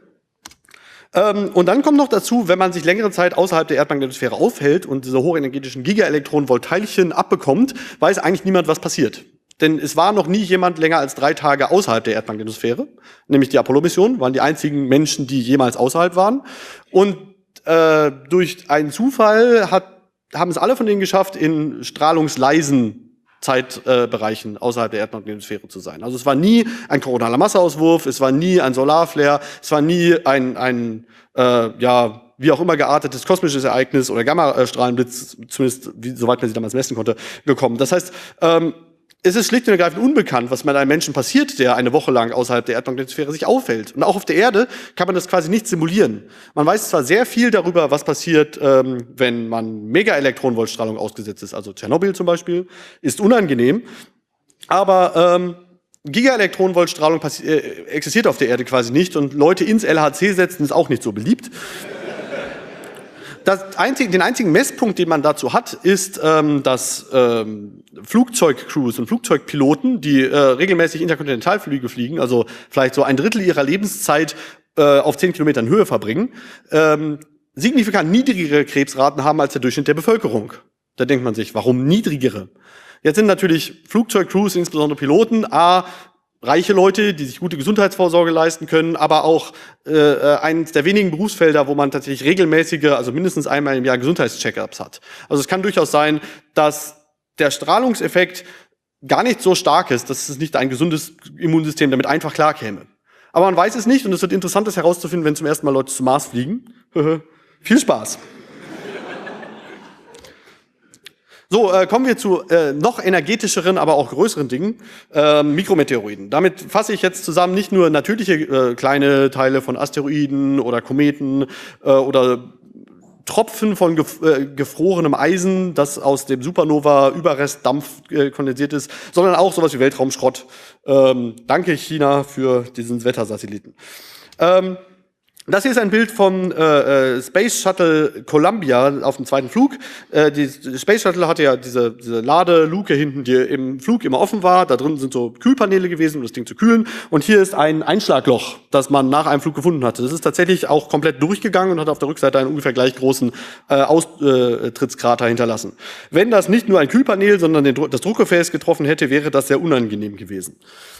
Speaker 1: Ähm, und dann kommt noch dazu, wenn man sich längere Zeit außerhalb der Erdmagnetosphäre aufhält und diese hochenergetischen Gigaelektronenvolt-Teilchen abbekommt, weiß eigentlich niemand, was passiert. Denn es war noch nie jemand länger als drei Tage außerhalb der Erdmagnetosphäre, nämlich die Apollo-Mission, waren die einzigen Menschen, die jemals außerhalb waren. Und äh, durch einen Zufall hat haben es alle von denen geschafft, in strahlungsleisen Zeitbereichen äh, außerhalb der Erdmagnetosphäre zu sein. Also es war nie ein koronaler Masseauswurf, es war nie ein Solarflare, es war nie ein, ein äh, ja, wie auch immer geartetes kosmisches Ereignis oder Gammastrahlenblitz, zumindest wie, soweit man sie damals messen konnte, gekommen. Das heißt, ähm, es ist schlicht und ergreifend unbekannt, was mit einem Menschen passiert, der eine Woche lang außerhalb der Erdmagnetosphäre sich aufhält. Und auch auf der Erde kann man das quasi nicht simulieren. Man weiß zwar sehr viel darüber, was passiert, ähm, wenn man Megaelektronenvoltstrahlung ausgesetzt ist, also Tschernobyl zum Beispiel, ist unangenehm, aber ähm, Gigaelektronenvoltstrahlung äh, existiert auf der Erde quasi nicht und Leute ins L H C setzen ist auch nicht so beliebt. Das einzige, den einzigen Messpunkt, den man dazu hat, ist, ähm, dass ähm, Flugzeugcrews und Flugzeugpiloten, die äh, regelmäßig Interkontinentalflüge fliegen, also vielleicht so ein Drittel ihrer Lebenszeit äh, auf zehn Kilometern Höhe verbringen, ähm, signifikant niedrigere Krebsraten haben als der Durchschnitt der Bevölkerung. Da denkt man sich, warum niedrigere? Jetzt sind natürlich Flugzeugcrews, insbesondere Piloten, A, reiche Leute, die sich gute Gesundheitsvorsorge leisten können, aber auch äh, eines der wenigen Berufsfelder, wo man tatsächlich regelmäßige, also mindestens einmal im Jahr Gesundheitscheckups hat. Also es kann durchaus sein, dass der Strahlungseffekt gar nicht so stark ist, dass es nicht ein gesundes Immunsystem damit einfach klarkäme. Aber man weiß es nicht und es wird interessant, das herauszufinden, wenn zum ersten Mal Leute zum Mars fliegen. Viel Spaß. So, äh, kommen wir zu äh, noch energetischeren, aber auch größeren Dingen, äh, Mikrometeoroiden. Damit fasse ich jetzt zusammen nicht nur natürliche äh, kleine Teile von Asteroiden oder Kometen äh, oder Tropfen von gef äh, gefrorenem Eisen, das aus dem Supernova-Überrestdampf äh, kondensiert ist, sondern auch sowas wie Weltraumschrott. Ähm, danke China für diesen Wettersatelliten. Ähm, Das hier ist ein Bild vom äh, Space Shuttle Columbia auf dem zweiten Flug. Äh, die Space Shuttle hatte ja diese, diese Ladeluke hinten, die im Flug immer offen war. Da drin sind so Kühlpaneele gewesen, um das Ding zu kühlen. Und hier ist ein Einschlagloch, das man nach einem Flug gefunden hatte. Das ist tatsächlich auch komplett durchgegangen und hat auf der Rückseite einen ungefähr gleich großen äh, Austrittskrater hinterlassen. Wenn das nicht nur ein Kühlpaneel, sondern den, das Druckgefäß getroffen hätte, wäre das sehr unangenehm gewesen.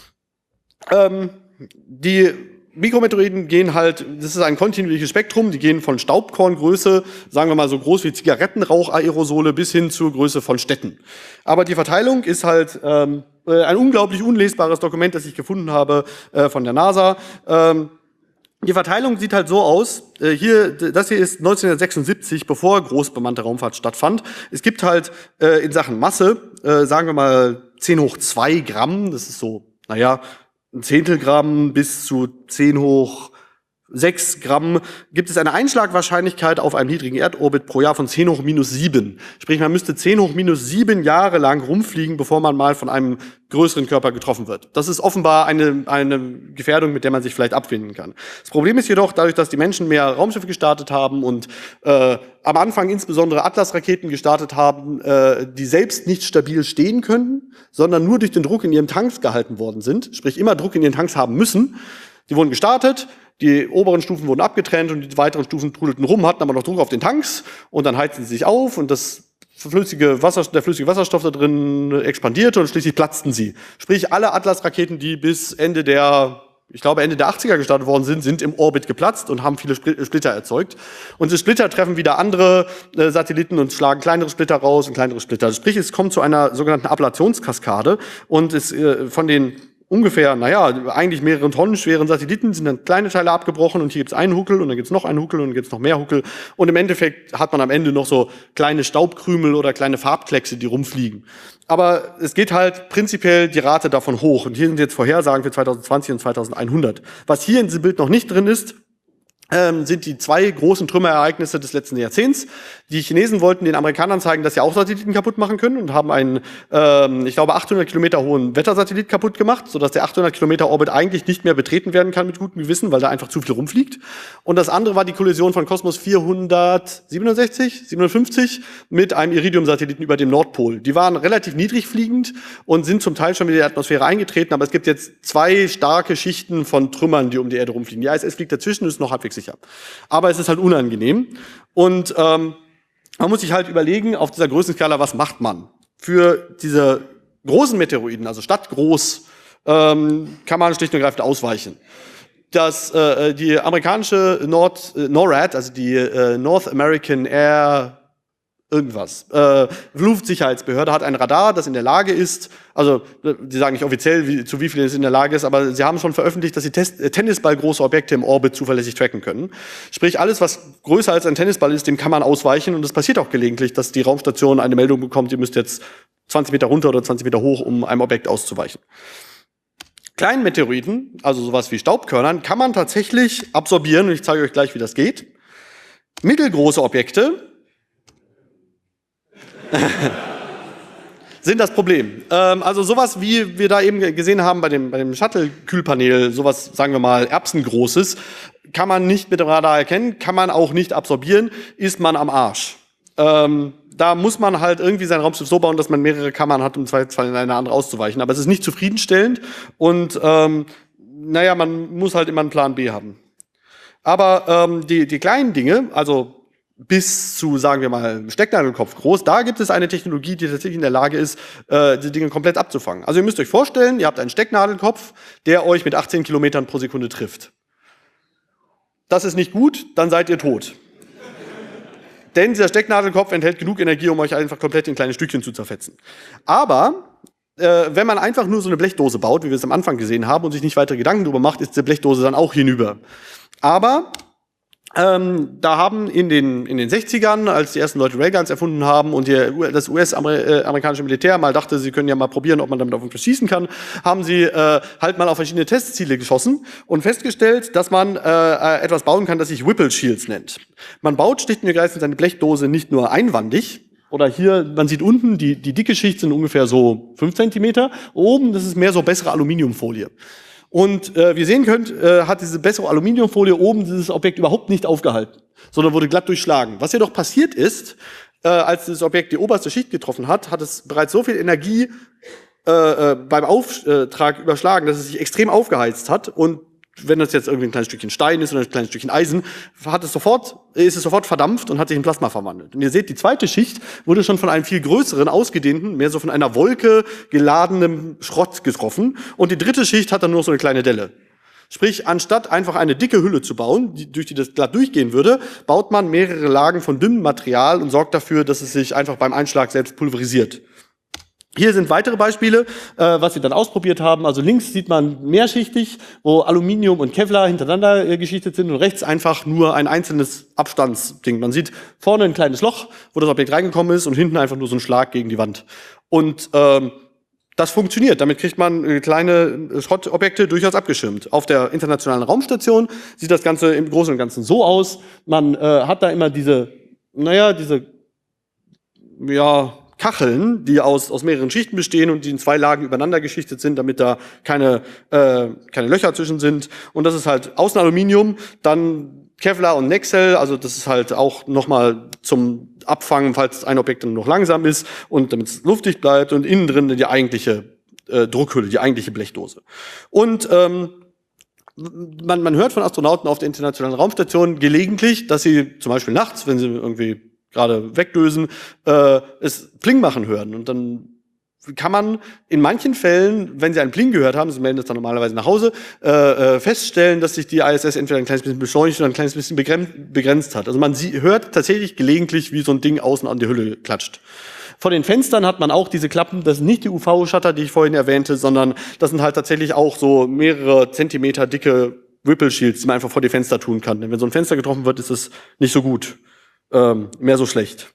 Speaker 1: Ähm, die Mikrometeoroiden gehen halt, das ist ein kontinuierliches Spektrum, die gehen von Staubkorngröße, sagen wir mal so groß wie Zigarettenrauch-Aerosole, bis hin zur Größe von Städten. Aber die Verteilung ist halt ähm, ein unglaublich unlesbares Dokument, das ich gefunden habe äh, von der NASA. Ähm, die Verteilung sieht halt so aus, äh, hier, das hier ist neunzehnhundertsechsundsiebzig, bevor großbemannte Raumfahrt stattfand. Es gibt halt äh, in Sachen Masse, äh, sagen wir mal zehn hoch zwei Gramm, das ist so, naja, ein Zehntel Gramm bis zu zehn hoch sechs Gramm, gibt es eine Einschlagwahrscheinlichkeit auf einem niedrigen Erdorbit pro Jahr von zehn hoch minus sieben. Sprich, man müsste zehn hoch minus sieben Jahre lang rumfliegen, bevor man mal von einem größeren Körper getroffen wird. Das ist offenbar eine, eine Gefährdung, mit der man sich vielleicht abfinden kann. Das Problem ist jedoch, dadurch, dass die Menschen mehr Raumschiffe gestartet haben und äh, am Anfang insbesondere Atlas-Raketen gestartet haben, äh, die selbst nicht stabil stehen können, sondern nur durch den Druck in ihren Tanks gehalten worden sind, sprich immer Druck in ihren Tanks haben müssen. Die wurden gestartet, die oberen Stufen wurden abgetrennt und die weiteren Stufen trudelten rum, hatten aber noch Druck auf den Tanks und dann heizten sie sich auf und das flüssige Wasser, der flüssige Wasserstoff da drin expandierte und schließlich platzten sie. Sprich, alle Atlas-Raketen, die bis Ende der, ich glaube Ende der achtziger gestartet worden sind, sind im Orbit geplatzt und haben viele Splitter erzeugt. Und diese Splitter treffen wieder andere äh, Satelliten und schlagen kleinere Splitter raus und kleinere Splitter. Sprich, es kommt zu einer sogenannten Ablationskaskade und es äh, von den ungefähr, naja, eigentlich mehreren Tonnen schweren Satelliten sind dann kleine Teile abgebrochen und hier gibt's einen Huckel und dann gibt's noch einen Huckel und dann gibt's noch mehr Huckel und im Endeffekt hat man am Ende noch so kleine Staubkrümel oder kleine Farbkleckse, die rumfliegen. Aber es geht halt prinzipiell die Rate davon hoch und hier sind jetzt Vorhersagen für zweitausendzwanzig und zweitausendeinhundert. Was hier in diesem Bild noch nicht drin ist, Ähm, sind die zwei großen Trümmerereignisse des letzten Jahrzehnts. Die Chinesen wollten den Amerikanern zeigen, dass sie auch Satelliten kaputt machen können und haben einen, ähm, ich glaube, achthundert Kilometer hohen Wettersatellit kaputt gemacht, sodass der achthundert Kilometer Orbit eigentlich nicht mehr betreten werden kann mit gutem Gewissen, weil da einfach zu viel rumfliegt. Und das andere war die Kollision von Kosmos vierhundertsiebenundsechzig, siebenundfünfzig mit einem Iridium-Satelliten über dem Nordpol. Die waren relativ niedrig fliegend und sind zum Teil schon mit der Atmosphäre eingetreten, aber es gibt jetzt zwei starke Schichten von Trümmern, die um die Erde rumfliegen. Die I S S fliegt dazwischen, ist noch halbwegs sicher. Aber es ist halt unangenehm. Und ähm, man muss sich halt überlegen, auf dieser Größenskala, was macht man? Für diese großen Meteoroiden, also statt groß, ähm, kann man schlicht und ergreifend ausweichen. Das, äh, die amerikanische Nord, äh, NORAD, also die äh, North American Air irgendwas. Äh, Luftsicherheitsbehörde hat ein Radar, das in der Lage ist, also die sagen nicht offiziell, wie, zu wie viel es in der Lage ist, aber sie haben schon veröffentlicht, dass sie Test, äh, Tennisballgroße Objekte im Orbit zuverlässig tracken können. Sprich, alles, was größer als ein Tennisball ist, dem kann man ausweichen und es passiert auch gelegentlich, dass die Raumstation eine Meldung bekommt, ihr müsst jetzt zwanzig Meter runter oder zwanzig Meter hoch, um einem Objekt auszuweichen. Kleinen Meteoriten, also sowas wie Staubkörnern, kann man tatsächlich absorbieren und ich zeige euch gleich, wie das geht. Mittelgroße Objekte sind das Problem. Ähm, also sowas, wie wir da eben gesehen haben bei dem, bei dem Shuttle-Kühlpanel, sowas, sagen wir mal, Erbsengroßes, kann man nicht mit dem Radar erkennen, kann man auch nicht absorbieren, ist man am Arsch. Ähm, da muss man halt irgendwie sein Raumschiff so bauen, dass man mehrere Kammern hat, um im Zweifelsfall in eine andere auszuweichen. Aber es ist nicht zufriedenstellend und ähm, naja, man muss halt immer einen Plan B haben. Aber ähm, die, die kleinen Dinge, also bis zu, sagen wir mal, Stecknadelkopf groß, da gibt es eine Technologie, die tatsächlich in der Lage ist, äh, die Dinge komplett abzufangen. Also ihr müsst euch vorstellen, ihr habt einen Stecknadelkopf, der euch mit achtzehn Kilometern pro Sekunde trifft. Das ist nicht gut, dann seid ihr tot. Denn dieser Stecknadelkopf enthält genug Energie, um euch einfach komplett in kleine Stückchen zu zerfetzen. Aber äh, wenn man einfach nur so eine Blechdose baut, wie wir es am Anfang gesehen haben, und sich nicht weitere Gedanken darüber macht, ist die Blechdose dann auch hinüber. Aber ähm, da haben in den, in den sechzigern, als die ersten Leute Railguns erfunden haben und die, das U S-amerikanische Militär mal dachte, sie können ja mal probieren, ob man damit auf irgendwas schießen kann, haben sie äh, halt mal auf verschiedene Testziele geschossen und festgestellt, dass man äh, etwas bauen kann, das sich Whipple Shields nennt. Man baut schlicht und ergreifend seine Blechdose nicht nur einwandig, oder hier, man sieht unten, die, die dicke Schicht sind ungefähr so fünf Zentimeter, oben, das ist mehr so bessere Aluminiumfolie. Und äh, wie ihr sehen könnt, äh, hat diese bessere Aluminiumfolie oben dieses Objekt überhaupt nicht aufgehalten, sondern wurde glatt durchschlagen. Was jedoch passiert ist, äh, als das Objekt die oberste Schicht getroffen hat, hat es bereits so viel Energie äh, äh, beim Auftrag überschlagen, dass es sich extrem aufgeheizt hat. Und wenn das jetzt irgendwie ein kleines Stückchen Stein ist oder ein kleines Stückchen Eisen, hat es sofort, ist es sofort verdampft und hat sich in Plasma verwandelt. Und ihr seht, die zweite Schicht wurde schon von einem viel größeren, ausgedehnten, mehr so von einer Wolke geladenem Schrott getroffen. Und die dritte Schicht hat dann nur so eine kleine Delle. Sprich, anstatt einfach eine dicke Hülle zu bauen, die, durch die das glatt durchgehen würde, baut man mehrere Lagen von dünnem Material und sorgt dafür, dass es sich einfach beim Einschlag selbst pulverisiert. Hier sind weitere Beispiele, äh, was sie dann ausprobiert haben. Also links sieht man mehrschichtig, wo Aluminium und Kevlar hintereinander äh, geschichtet sind und rechts einfach nur ein einzelnes Abstandsding. Man sieht vorne ein kleines Loch, wo das Objekt reingekommen ist und hinten einfach nur so ein Schlag gegen die Wand. Und ähm, das funktioniert. Damit kriegt man äh, kleine Schrottobjekte durchaus abgeschirmt. Auf der Internationalen Raumstation sieht das Ganze im Großen und Ganzen so aus. Man äh, hat da immer diese, naja, diese, ja, Kacheln, die aus, aus mehreren Schichten bestehen und die in zwei Lagen übereinander geschichtet sind, damit da keine, äh, keine Löcher zwischen sind. Und das ist halt außen Aluminium, dann Kevlar und Nexel, also das ist halt auch nochmal zum Abfangen, falls ein Objekt dann noch langsam ist und damit es luftdicht bleibt und innen drin die eigentliche äh, Druckhülle, die eigentliche Blechdose. Und ähm, man, man hört von Astronauten auf der Internationalen Raumstation gelegentlich, dass sie zum Beispiel nachts, wenn sie irgendwie gerade wegdösen, äh, es Pling machen hören. Und dann kann man in manchen Fällen, wenn sie einen Pling gehört haben, sie melden das dann normalerweise nach Hause, äh, äh, feststellen, dass sich die I S S entweder ein kleines bisschen beschleunigt oder ein kleines bisschen begrenzt hat. Also man sie hört tatsächlich gelegentlich, wie so ein Ding außen an die Hülle klatscht. Vor den Fenstern hat man auch diese Klappen, das sind nicht die U V-Shutter, die ich vorhin erwähnte, sondern das sind halt tatsächlich auch so mehrere Zentimeter dicke Whipple Shields, die man einfach vor die Fenster tun kann. Denn wenn so ein Fenster getroffen wird, ist es nicht so gut. Ähm, mehr so schlecht.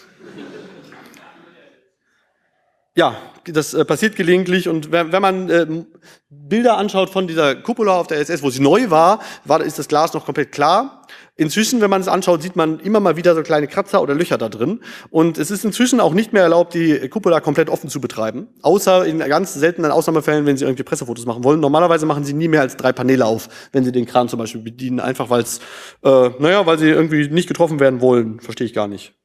Speaker 1: Ja, das äh, passiert gelegentlich und wenn, wenn man äh, Bilder anschaut von dieser Cupola auf der I S S, wo sie neu war, war, ist das Glas noch komplett klar. Inzwischen, wenn man es anschaut, sieht man immer mal wieder so kleine Kratzer oder Löcher da drin. Und es ist inzwischen auch nicht mehr erlaubt, die Cupola komplett offen zu betreiben. Außer in ganz seltenen Ausnahmefällen, wenn sie irgendwie Pressefotos machen wollen. Normalerweise machen sie nie mehr als drei Paneele auf, wenn sie den Kran zum Beispiel bedienen. Einfach weil es, äh, naja, weil sie irgendwie nicht getroffen werden wollen. Verstehe ich gar nicht.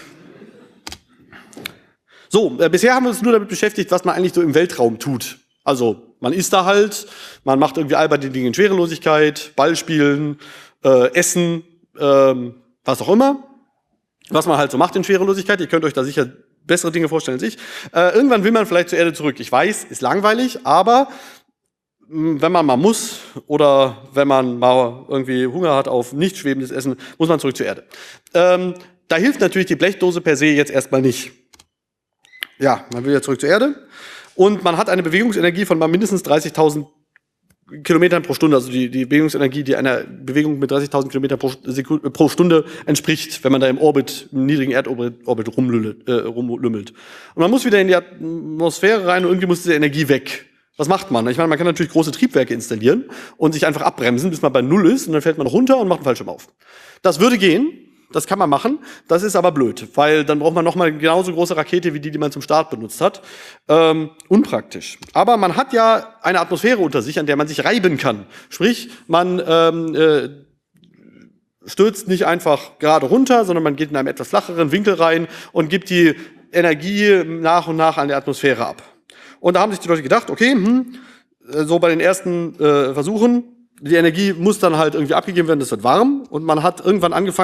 Speaker 1: So, äh, bisher haben wir uns nur damit beschäftigt, was man eigentlich so im Weltraum tut. Also, man ist da halt, man macht irgendwie alberne Dinge in Schwerelosigkeit, Ball spielen, äh, Essen, ähm, was auch immer. Was man halt so macht in Schwerelosigkeit. Ihr könnt euch da sicher bessere Dinge vorstellen als ich. Äh, irgendwann will man vielleicht zur Erde zurück. Ich weiß, ist langweilig, aber mh, wenn man mal muss oder wenn man mal irgendwie Hunger hat auf nicht schwebendes Essen, muss man zurück zur Erde. Ähm, da hilft natürlich die Blechdose per se jetzt erstmal nicht. Ja, man will ja zurück zur Erde. Und man hat eine Bewegungsenergie von mal mindestens dreißigtausend Kilometern pro Stunde, also die, die Bewegungsenergie, die einer Bewegung mit dreißigtausend Kilometer pro, Sekunde, pro Stunde entspricht, wenn man da im Orbit, im niedrigen Erdorbit Orbit rumlümmelt, äh, rumlümmelt. Und man muss wieder in die Atmosphäre rein und irgendwie muss diese Energie weg. Was macht man? Ich meine, man kann natürlich große Triebwerke installieren und sich einfach abbremsen, bis man bei Null ist und dann fällt man runter und macht einen Fallschirm auf. Das würde gehen. Das kann man machen, das ist aber blöd, weil dann braucht man nochmal eine genauso große Rakete wie die, die man zum Start benutzt hat. Ähm, unpraktisch. Aber man hat ja eine Atmosphäre unter sich, an der man sich reiben kann. Sprich, man ähm, äh, stürzt nicht einfach gerade runter, sondern man geht in einem etwas flacheren Winkel rein und gibt die Energie nach und nach an der Atmosphäre ab. Und da haben sich die Leute gedacht, okay, hm, so bei den ersten äh, Versuchen, die Energie muss dann halt irgendwie abgegeben werden, das wird warm. Und man hat irgendwann angefangen,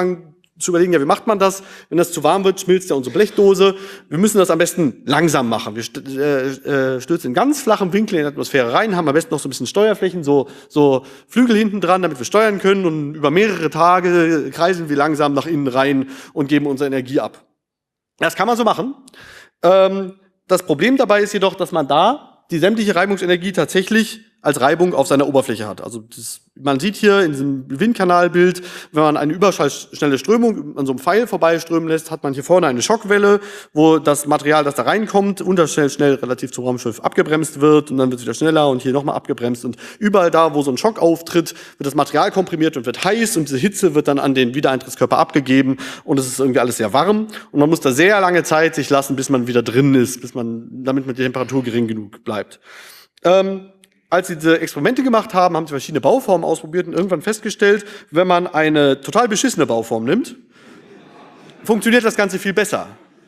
Speaker 1: zu überlegen, ja, wie macht man das? Wenn das zu warm wird, schmilzt ja unsere Blechdose. Wir müssen das am besten langsam machen. Wir st äh, stürzen in ganz flachem Winkel in die Atmosphäre rein, haben am besten noch so ein bisschen Steuerflächen, so, so Flügel hinten dran, damit wir steuern können und über mehrere Tage kreisen wir langsam nach innen rein und geben unsere Energie ab. Das kann man so machen. Ähm, das Problem dabei ist jedoch, dass man da die sämtliche Reibungsenergie tatsächlich als Reibung auf seiner Oberfläche hat. Also das, man sieht hier in diesem Windkanalbild, wenn man eine überschallschnelle Strömung an so einem Pfeil vorbeiströmen lässt, hat man hier vorne eine Schockwelle, wo das Material, das da reinkommt, unterschnell schnell relativ zum Raumschiff abgebremst wird und dann wird es wieder schneller und hier nochmal abgebremst. Und überall da, wo so ein Schock auftritt, wird das Material komprimiert und wird heiß und diese Hitze wird dann an den Wiedereintrittskörper abgegeben und es ist irgendwie alles sehr warm. Und man muss da sehr lange Zeit sich lassen, bis man wieder drin ist, bis man, damit man die Temperatur gering genug bleibt. Ähm, Als sie diese Experimente gemacht haben, haben sie verschiedene Bauformen ausprobiert und irgendwann festgestellt, wenn man eine total beschissene Bauform nimmt, funktioniert das Ganze viel besser.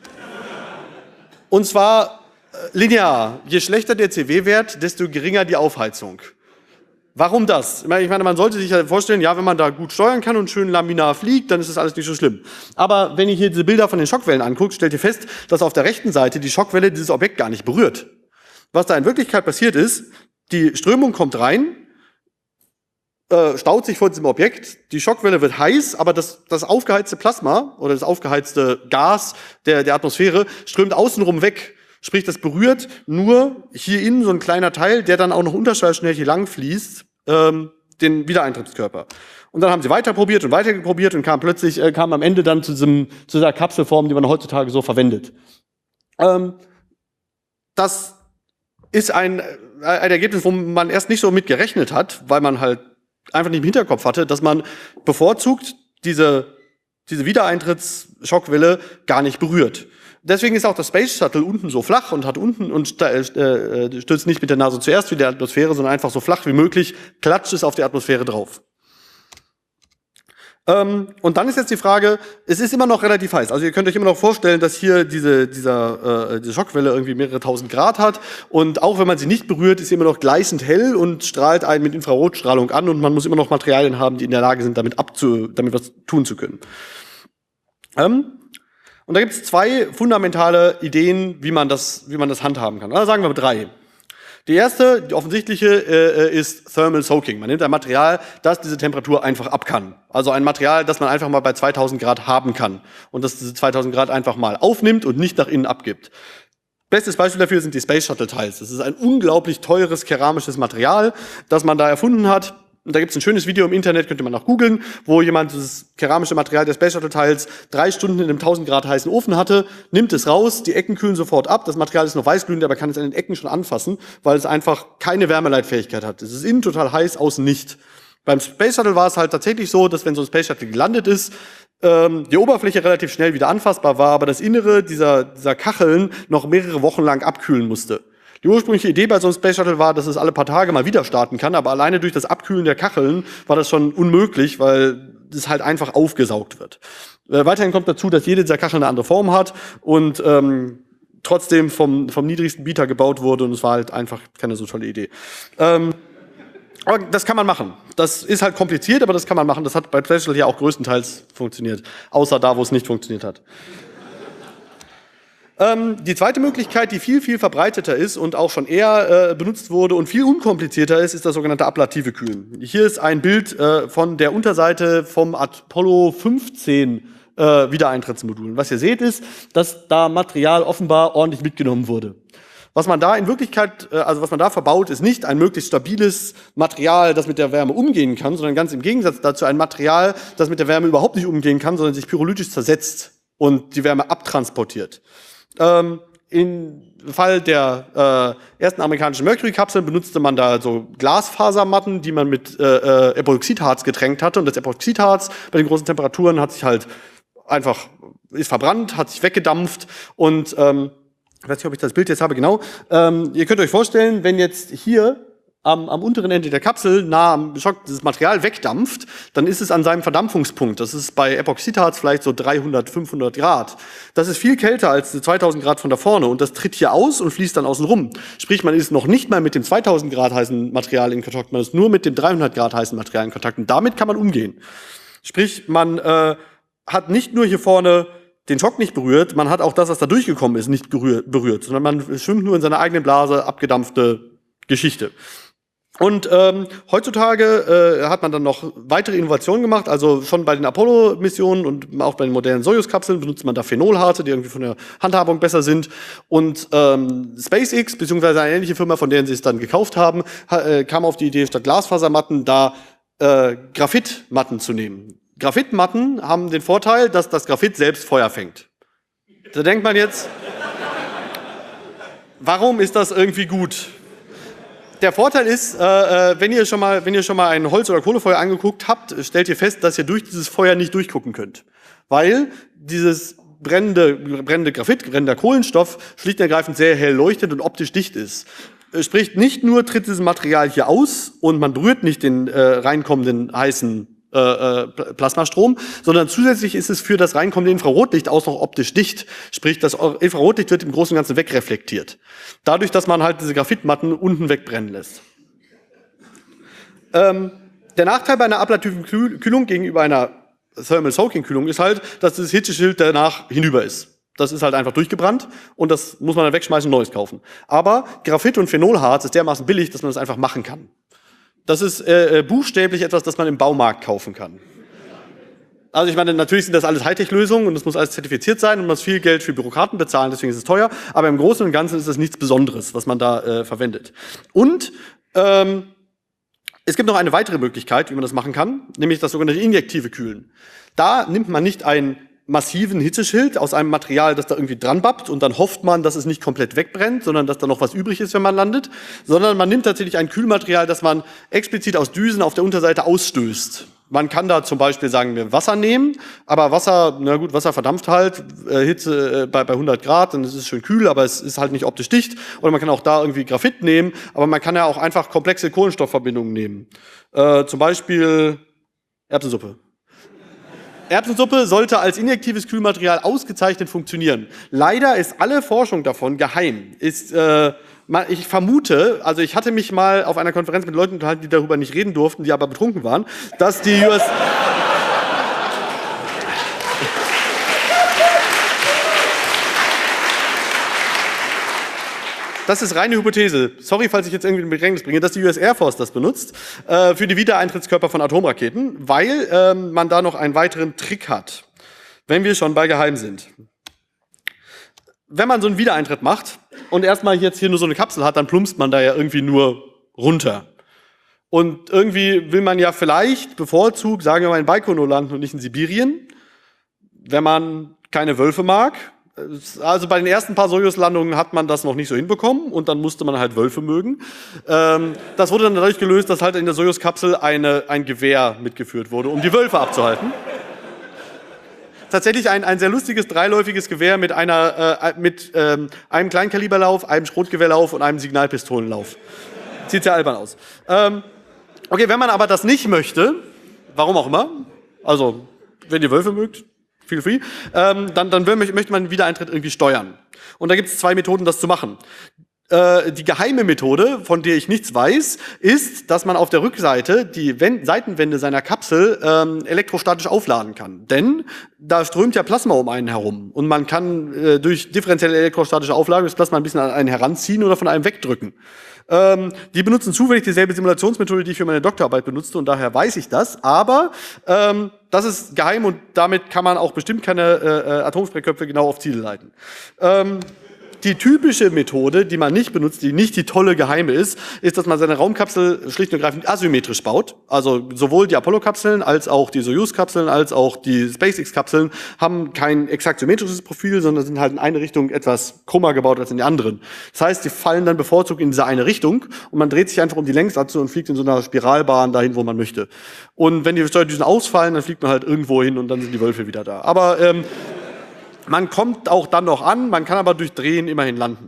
Speaker 1: Und zwar äh, linear. Je schlechter der C W-Wert, desto geringer die Aufheizung. Warum das? Ich meine, man sollte sich ja vorstellen, ja, wenn man da gut steuern kann und schön laminar fliegt, dann ist das alles nicht so schlimm. Aber wenn ihr hier diese Bilder von den Schockwellen anguckt, stellt ihr fest, dass auf der rechten Seite die Schockwelle dieses Objekt gar nicht berührt. Was da in Wirklichkeit passiert ist, die Strömung kommt rein, äh, staut sich vor diesem Objekt, die Schockwelle wird heiß, aber das, das aufgeheizte Plasma oder das aufgeheizte Gas der, der Atmosphäre strömt außenrum weg. Sprich, das berührt nur hier innen so ein kleiner Teil, der dann auch noch unterschallschnell hier lang fließt, ähm, den Wiedereintrittskörper. Und dann haben sie weiter probiert und weiter probiert und kam plötzlich, äh, kam am Ende dann zu, diesem, zu dieser Kapselform, die man heutzutage so verwendet. Ähm, das ist ein, ein Ergebnis, wo man erst nicht so mit gerechnet hat, weil man halt einfach nicht im Hinterkopf hatte, dass man bevorzugt diese, diese Wiedereintrittsschockwelle gar nicht berührt. Deswegen ist auch das Space Shuttle unten so flach und hat unten und äh, stürzt nicht mit der Nase zuerst wie die Atmosphäre, sondern einfach so flach wie möglich, klatscht es auf die Atmosphäre drauf. Ähm, und dann ist jetzt die Frage, es ist immer noch relativ heiß. Also ihr könnt euch immer noch vorstellen, dass hier diese, dieser, äh, diese Schockwelle irgendwie mehrere tausend Grad hat. Und auch wenn man sie nicht berührt, ist sie immer noch gleißend hell und strahlt einen mit Infrarotstrahlung an. Und man muss immer noch Materialien haben, die in der Lage sind, damit, abzu, damit was tun zu können. Ähm, und da gibt es zwei fundamentale Ideen, wie man das, wie man das handhaben kann. Oder sagen wir drei. Die erste, die offensichtliche, äh, ist Thermal Soaking. Man nimmt ein Material, das diese Temperatur einfach ab kann. Also ein Material, das man einfach mal bei zweitausend Grad haben kann. Und das diese zweitausend Grad einfach mal aufnimmt und nicht nach innen abgibt. Bestes Beispiel dafür sind die Space Shuttle Tiles. Das ist ein unglaublich teures keramisches Material, das man da erfunden hat. Und da gibt es ein schönes Video im Internet, könnt ihr mal noch googeln, wo jemand dieses keramische Material der Space Shuttle Tiles drei Stunden in einem tausend Grad heißen Ofen hatte, nimmt es raus, die Ecken kühlen sofort ab, das Material ist noch weißglühend, aber kann es an den Ecken schon anfassen, weil es einfach keine Wärmeleitfähigkeit hat. Es ist innen total heiß, außen nicht. Beim Space Shuttle war es halt tatsächlich so, dass wenn so ein Space Shuttle gelandet ist, ähm, die Oberfläche relativ schnell wieder anfassbar war, aber das Innere dieser, dieser Kacheln noch mehrere Wochen lang abkühlen musste. Die ursprüngliche Idee bei so einem Space Shuttle war, dass es alle paar Tage mal wieder starten kann, aber alleine durch das Abkühlen der Kacheln war das schon unmöglich, weil es halt einfach aufgesaugt wird. Äh, weiterhin kommt dazu, dass jede dieser Kacheln eine andere Form hat und ähm, trotzdem vom, vom niedrigsten Bieter gebaut wurde und es war halt einfach keine so tolle Idee. Ähm, aber das kann man machen. Das ist halt kompliziert, aber das kann man machen. Das hat bei Space Shuttle ja auch größtenteils funktioniert, außer da, wo es nicht funktioniert hat. Ähm, die zweite Möglichkeit, die viel, viel verbreiteter ist und auch schon eher äh, benutzt wurde und viel unkomplizierter ist, ist das sogenannte ablative Kühlen. Hier ist ein Bild äh, von der Unterseite vom Apollo fünfzehn äh, Wiedereintrittsmodul. Was ihr seht ist, dass da Material offenbar ordentlich mitgenommen wurde. Was man da in Wirklichkeit, äh, also was man da verbaut, ist nicht ein möglichst stabiles Material, das mit der Wärme umgehen kann, sondern ganz im Gegensatz dazu ein Material, das mit der Wärme überhaupt nicht umgehen kann, sondern sich pyrolytisch zersetzt und die Wärme abtransportiert. Ähm, im Fall der äh, ersten amerikanischen Mercury-Kapseln benutzte man da so Glasfasermatten, die man mit äh, äh, Epoxidharz getränkt hatte. Und das Epoxidharz bei den großen Temperaturen hat sich halt einfach, ist verbrannt, hat sich weggedampft. Und ähm, ich weiß nicht, ob ich das Bild jetzt habe, genau. Ähm, ihr könnt euch vorstellen, wenn jetzt hier am, am unteren Ende der Kapsel nah am Schock dieses Material wegdampft, dann ist es an seinem Verdampfungspunkt. Das ist bei Epoxidharz vielleicht so dreihundert, fünfhundert Grad. Das ist viel kälter als die zweitausend Grad von da vorne und das tritt hier aus und fließt dann außen rum. Sprich, man ist noch nicht mal mit dem zweitausend Grad heißen Material in Kontakt, man ist nur mit dem dreihundert Grad heißen Material in Kontakt und damit kann man umgehen. Sprich, man äh, hat nicht nur hier vorne den Schock nicht berührt, man hat auch das, was da durchgekommen ist, nicht berührt, berührt sondern man schwimmt nur in seiner eigenen Blase, abgedampfte Geschichte. Und ähm, heutzutage äh, hat man dann noch weitere Innovationen gemacht, also schon bei den Apollo-Missionen und auch bei den modernen Soyuz-Kapseln benutzt man da Phenolharze, die irgendwie von der Handhabung besser sind. Und ähm, SpaceX, beziehungsweise eine ähnliche Firma, von der sie es dann gekauft haben, ha, äh, kam auf die Idee, statt Glasfasermatten da äh, Graphitmatten zu nehmen. Graphitmatten haben den Vorteil, dass das Graphit selbst Feuer fängt. Da denkt man jetzt, warum ist das irgendwie gut? Der Vorteil ist, äh, wenn ihr schon mal, wenn ihr schon mal ein Holz- oder Kohlefeuer angeguckt habt, stellt ihr fest, dass ihr durch dieses Feuer nicht durchgucken könnt. Weil dieses brennende, brennende Graphit, brennender Kohlenstoff schlicht und ergreifend sehr hell leuchtet und optisch dicht ist. Sprich, nicht nur tritt dieses Material hier aus und man berührt nicht den äh, reinkommenden heißen Äh, Plasmastrom, sondern zusätzlich ist es für das reinkommende Infrarotlicht auch noch optisch dicht. Sprich, das Infrarotlicht wird im Großen und Ganzen wegreflektiert. Dadurch, dass man halt diese Graphitmatten unten wegbrennen lässt. Ähm, der Nachteil bei einer ablativen Kühlung gegenüber einer Thermal Soaking Kühlung ist halt, dass das Hitzeschild danach hinüber ist. Das ist halt einfach durchgebrannt und das muss man dann wegschmeißen und neues kaufen. Aber Graphit und Phenolharz ist dermaßen billig, dass man das einfach machen kann. Das ist äh, buchstäblich etwas, das man im Baumarkt kaufen kann. Also ich meine, natürlich sind das alles Hightech-Lösungen und es muss alles zertifiziert sein und man muss viel Geld für Bürokraten bezahlen, deswegen ist es teuer. Aber im Großen und Ganzen ist es nichts Besonderes, was man da äh, verwendet. Und ähm, es gibt noch eine weitere Möglichkeit, wie man das machen kann, nämlich das sogenannte injektive Kühlen. Da nimmt man nicht ein massiven Hitzeschild aus einem Material, das da irgendwie dran bappt und dann hofft man, dass es nicht komplett wegbrennt, sondern dass da noch was übrig ist, wenn man landet, sondern man nimmt tatsächlich ein Kühlmaterial, das man explizit aus Düsen auf der Unterseite ausstößt. Man kann da zum Beispiel, sagen wir, Wasser nehmen, aber Wasser, na gut, Wasser verdampft halt, äh, Hitze äh, bei, bei hundert Grad, dann ist es schön kühl, aber es ist halt nicht optisch dicht. Oder man kann auch da irgendwie Graphit nehmen, aber man kann ja auch einfach komplexe Kohlenstoffverbindungen nehmen. Äh, zum Beispiel Erbsensuppe. Erbsensuppe sollte als injektives Kühlmaterial ausgezeichnet funktionieren. Leider ist alle Forschung davon geheim. Ist, äh, ich vermute, also ich hatte mich mal auf einer Konferenz mit Leuten unterhalten, die darüber nicht reden durften, die aber betrunken waren, dass die U S Das ist reine Hypothese. Sorry, falls ich jetzt irgendwie ein Bedrängnis bringe, dass die U S Air Force das benutzt äh, für die Wiedereintrittskörper von Atomraketen, weil ähm, man da noch einen weiteren Trick hat, wenn wir schon bei geheim sind. Wenn man so einen Wiedereintritt macht und erstmal jetzt hier nur so eine Kapsel hat, dann plumpst man da ja irgendwie nur runter. Und irgendwie will man ja vielleicht bevorzugt, sagen wir mal, in Baikonur landen und nicht in Sibirien, wenn man keine Wölfe mag. Also bei den ersten paar Sojus-Landungen hat man das noch nicht so hinbekommen und dann musste man halt Wölfe mögen. Ähm, das wurde dann dadurch gelöst, dass halt in der Sojus-Kapsel eine, ein Gewehr mitgeführt wurde, um die Wölfe abzuhalten. Tatsächlich ein, ein sehr lustiges, dreiläufiges Gewehr mit, einer, äh, mit ähm, einem Kleinkaliberlauf, einem Schrotgewehrlauf und einem Signalpistolenlauf. Sieht sehr albern aus. Ähm, okay, wenn man aber das nicht möchte, warum auch immer, also wenn ihr Wölfe mögt, feel free, ähm, dann, dann will, möchte man den Wiedereintritt irgendwie steuern. Und da gibt es zwei Methoden, das zu machen. Äh, die geheime Methode, von der ich nichts weiß, ist, dass man auf der Rückseite die Wend Seitenwände seiner Kapsel ähm, elektrostatisch aufladen kann. Denn da strömt ja Plasma um einen herum. Und man kann äh, durch differenzielle elektrostatische Aufladung das Plasma ein bisschen an einen heranziehen oder von einem wegdrücken. Ähm, die benutzen zufällig dieselbe Simulationsmethode, die ich für meine Doktorarbeit benutzte, und daher weiß ich das. Aber ähm, das ist geheim und damit kann man auch bestimmt keine äh, Atomsprengköpfe genau auf Ziele leiten. Ähm, Die typische Methode, die man nicht benutzt, die nicht die tolle geheime ist, ist, dass man seine Raumkapsel schlicht und ergreifend asymmetrisch baut. Also sowohl die Apollo-Kapseln als auch die Soyuz-Kapseln als auch die SpaceX-Kapseln haben kein exakt symmetrisches Profil, sondern sind halt in eine Richtung etwas krummer gebaut als in die anderen. Das heißt, die fallen dann bevorzugt in diese eine Richtung und man dreht sich einfach um die Längsachse und fliegt in so einer Spiralbahn dahin, wo man möchte. Und wenn die Steuerdüsen ausfallen, dann fliegt man halt irgendwo hin und dann sind die Wölfe wieder da. Aber ähm, man kommt auch dann noch an, man kann aber durch Drehen immerhin landen.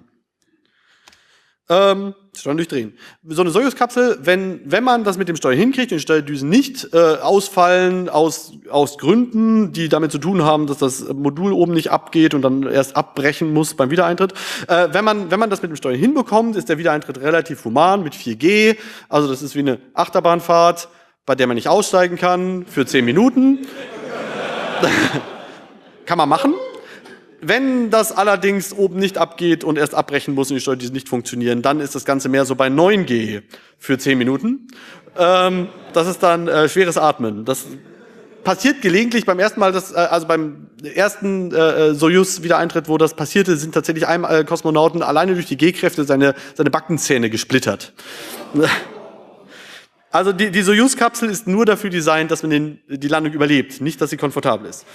Speaker 1: Ähm, Steuern durch Drehen. So eine Soyuz-Kapsel, wenn, wenn man das mit dem Steuern hinkriegt und die Steuerdüsen nicht äh, ausfallen aus, aus Gründen, die damit zu tun haben, dass das Modul oben nicht abgeht und dann erst abbrechen muss beim Wiedereintritt. Äh, wenn man, wenn man das mit dem Steuern hinbekommt, ist der Wiedereintritt relativ human mit vier G. Also das ist wie eine Achterbahnfahrt, bei der man nicht aussteigen kann, für zehn Minuten. Kann man machen. Wenn das allerdings oben nicht abgeht und erst abbrechen muss und die Steuerdienste nicht funktionieren, dann ist das Ganze mehr so bei neun G für zehn Minuten. Ähm, das ist dann äh, schweres Atmen. Das passiert gelegentlich beim ersten Mal, das, äh, also beim ersten äh, Sojus-Wiedereintritt, wo das passierte, sind tatsächlich einem äh, Kosmonauten alleine durch die G-Kräfte seine, seine Backenzähne gesplittert. Also die, die Sojus-Kapsel ist nur dafür designt, dass man den, die Landung überlebt, nicht, dass sie komfortabel ist.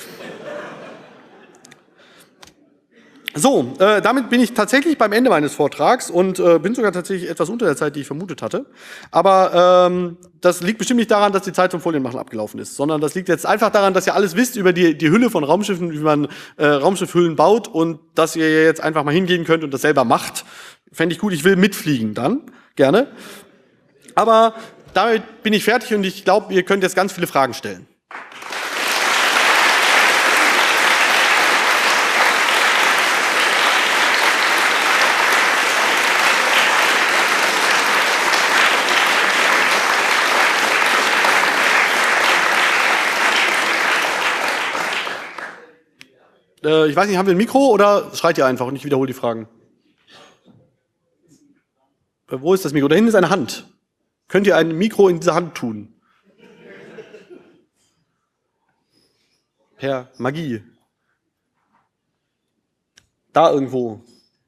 Speaker 1: So, äh, damit bin ich tatsächlich beim Ende meines Vortrags und äh, bin sogar tatsächlich etwas unter der Zeit, die ich vermutet hatte. Aber ähm, das liegt bestimmt nicht daran, dass die Zeit zum Folienmachen abgelaufen ist, sondern das liegt jetzt einfach daran, dass ihr alles wisst über die, die Hülle von Raumschiffen, wie man äh, Raumschiffhüllen baut und dass ihr jetzt einfach mal hingehen könnt und das selber macht. Fände ich gut, ich will mitfliegen dann, gerne. Aber damit bin ich fertig und ich glaube, ihr könnt jetzt ganz viele Fragen stellen. Äh, ich weiß nicht, haben wir ein Mikro oder schreit ihr einfach und ich wiederhole die Fragen? Äh, wo ist das Mikro? Da hinten ist eine Hand. Könnt ihr ein Mikro in diese Hand tun? Per Magie. Da irgendwo.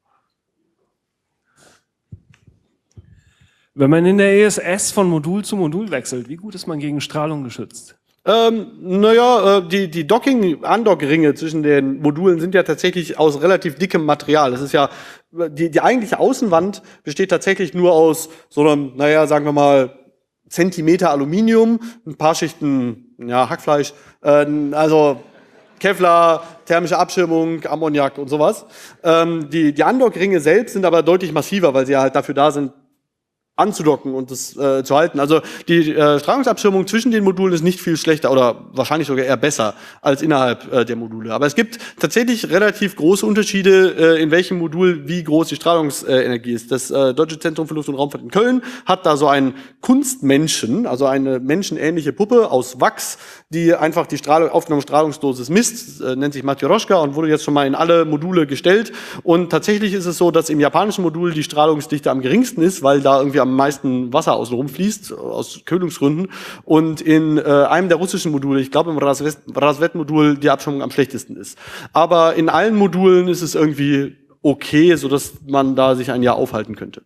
Speaker 2: Wenn man in der E S S von Modul zu Modul wechselt, wie gut ist man gegen Strahlung geschützt?
Speaker 1: Ähm, naja, äh, die, die Docking-Undock-Ringe zwischen den Modulen sind ja tatsächlich aus relativ dickem Material. Das ist ja, die, die eigentliche Außenwand besteht tatsächlich nur aus so einem, naja, sagen wir mal, Zentimeter Aluminium, ein paar Schichten, ja, Hackfleisch, äh, also Kevlar, thermische Abschirmung, Ammoniak und sowas. Ähm, die, die Undock-Ringe selbst sind aber deutlich massiver, weil sie ja halt dafür da sind, anzudocken und das äh, zu halten. Also die äh, Strahlungsabschirmung zwischen den Modulen ist nicht viel schlechter oder wahrscheinlich sogar eher besser als innerhalb äh, der Module. Aber es gibt tatsächlich relativ große Unterschiede, äh, in welchem Modul wie groß die Strahlungsenergie ist. Das äh, Deutsche Zentrum für Luft- und Raumfahrt in Köln hat da so einen Kunstmenschen, also eine menschenähnliche Puppe aus Wachs, die einfach die Strahlung, aufgenommene Strahlungsdosis misst, äh, nennt sich Matryoshka und wurde jetzt schon mal in alle Module gestellt. Und tatsächlich ist es so, dass im japanischen Modul die Strahlungsdichte am geringsten ist, weil da irgendwie am meisten Wasser außen rum fließt, aus Kühlungsgründen. Und in äh, einem der russischen Module, ich glaube im Rasvet-Modul, die Abschirmung am schlechtesten ist. Aber in allen Modulen ist es irgendwie okay, sodass man da sich ein Jahr aufhalten könnte.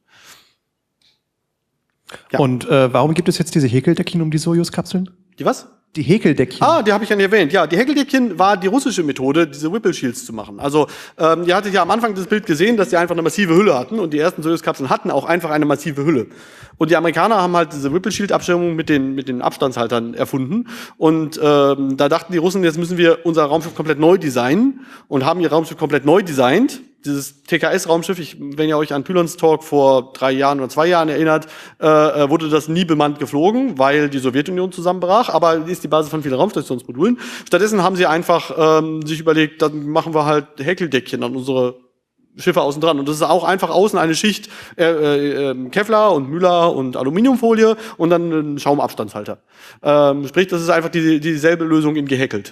Speaker 3: Ja. Und äh, warum gibt es jetzt diese Häkeldeckchen um die Sojus-Kapseln?
Speaker 1: Die was?
Speaker 3: Die Häkeldeckchen.
Speaker 1: Ah, die habe ich ja nicht erwähnt. Ja, die Häkeldeckchen war die russische Methode, diese Whipple Shields zu machen. Also, ähm, ihr hattet ja am Anfang das Bild gesehen, dass die einfach eine massive Hülle hatten und die ersten Sojus-Kapseln hatten auch einfach eine massive Hülle. Und die Amerikaner haben halt diese Whipple Shield Abschirmung mit den mit den Abstandshaltern erfunden und ähm, da dachten die Russen, jetzt müssen wir unser Raumschiff komplett neu designen und haben ihr Raumschiff komplett neu designt. Dieses T K S-Raumschiff, ich, wenn ihr euch an Pylons Talk vor drei Jahren oder zwei Jahren erinnert, äh, wurde das nie bemannt geflogen, weil die Sowjetunion zusammenbrach, aber ist die Basis von vielen Raumstationsmodulen. Stattdessen haben sie einfach ähm, sich überlegt, dann machen wir halt Häkeldeckchen an unsere Schiffe außen dran. Und das ist auch einfach außen eine Schicht äh, äh, Kevlar und Mylar und Aluminiumfolie und dann ein Schaumabstandshalter. Ähm, sprich, das ist einfach die, dieselbe Lösung in gehäkelt.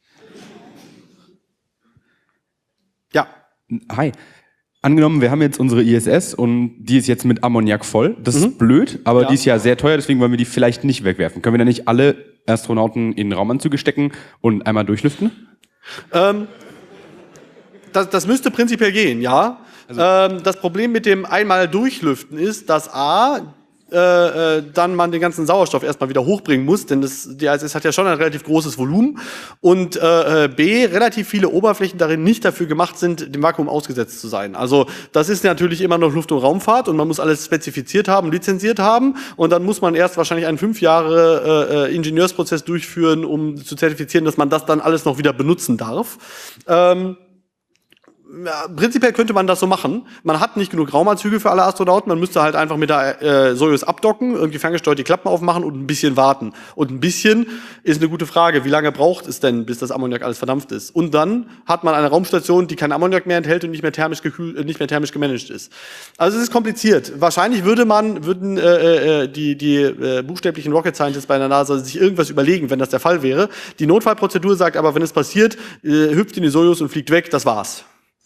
Speaker 1: Ja.
Speaker 4: Hi. Angenommen, wir haben jetzt unsere I S S und die ist jetzt mit Ammoniak voll. Das mhm. ist blöd, aber ja. die ist ja sehr teuer, deswegen wollen wir die vielleicht nicht wegwerfen. Können wir dann nicht alle Astronauten in Raumanzüge stecken und einmal durchlüften?
Speaker 1: Ähm, das, das müsste prinzipiell gehen, ja. Also, ähm, das Problem mit dem einmal durchlüften ist, dass A, Äh, äh, dann man den ganzen Sauerstoff erstmal wieder hochbringen muss, denn das, die I S S hat ja schon ein relativ großes Volumen und äh, B, relativ viele Oberflächen darin nicht dafür gemacht sind, dem Vakuum ausgesetzt zu sein. Also das ist natürlich immer noch Luft- und Raumfahrt und man muss alles spezifiziert haben, lizenziert haben und dann muss man erst wahrscheinlich einen fünf Jahre äh, Ingenieursprozess durchführen, um zu zertifizieren, dass man das dann alles noch wieder benutzen darf. Ähm, ja, prinzipiell könnte man das so machen. Man hat nicht genug Raumanzüge für alle Astronauten. Man müsste halt einfach mit der äh, Soyuz abdocken, irgendwie ferngesteuert die Klappen aufmachen und ein bisschen warten. Und ein bisschen ist eine gute Frage. Wie lange braucht es denn, bis das Ammoniak alles verdampft ist? Und dann hat man eine Raumstation, die kein Ammoniak mehr enthält und nicht mehr thermisch, gekühl, äh, nicht mehr thermisch gemanagt ist. Also es ist kompliziert. Wahrscheinlich würde man, würden äh, äh, die, die äh, buchstäblichen Rocket Scientists bei der NASA sich irgendwas überlegen, wenn das der Fall wäre. Die Notfallprozedur sagt aber, wenn es passiert, äh, hüpft in die Soyuz und fliegt weg, das war's.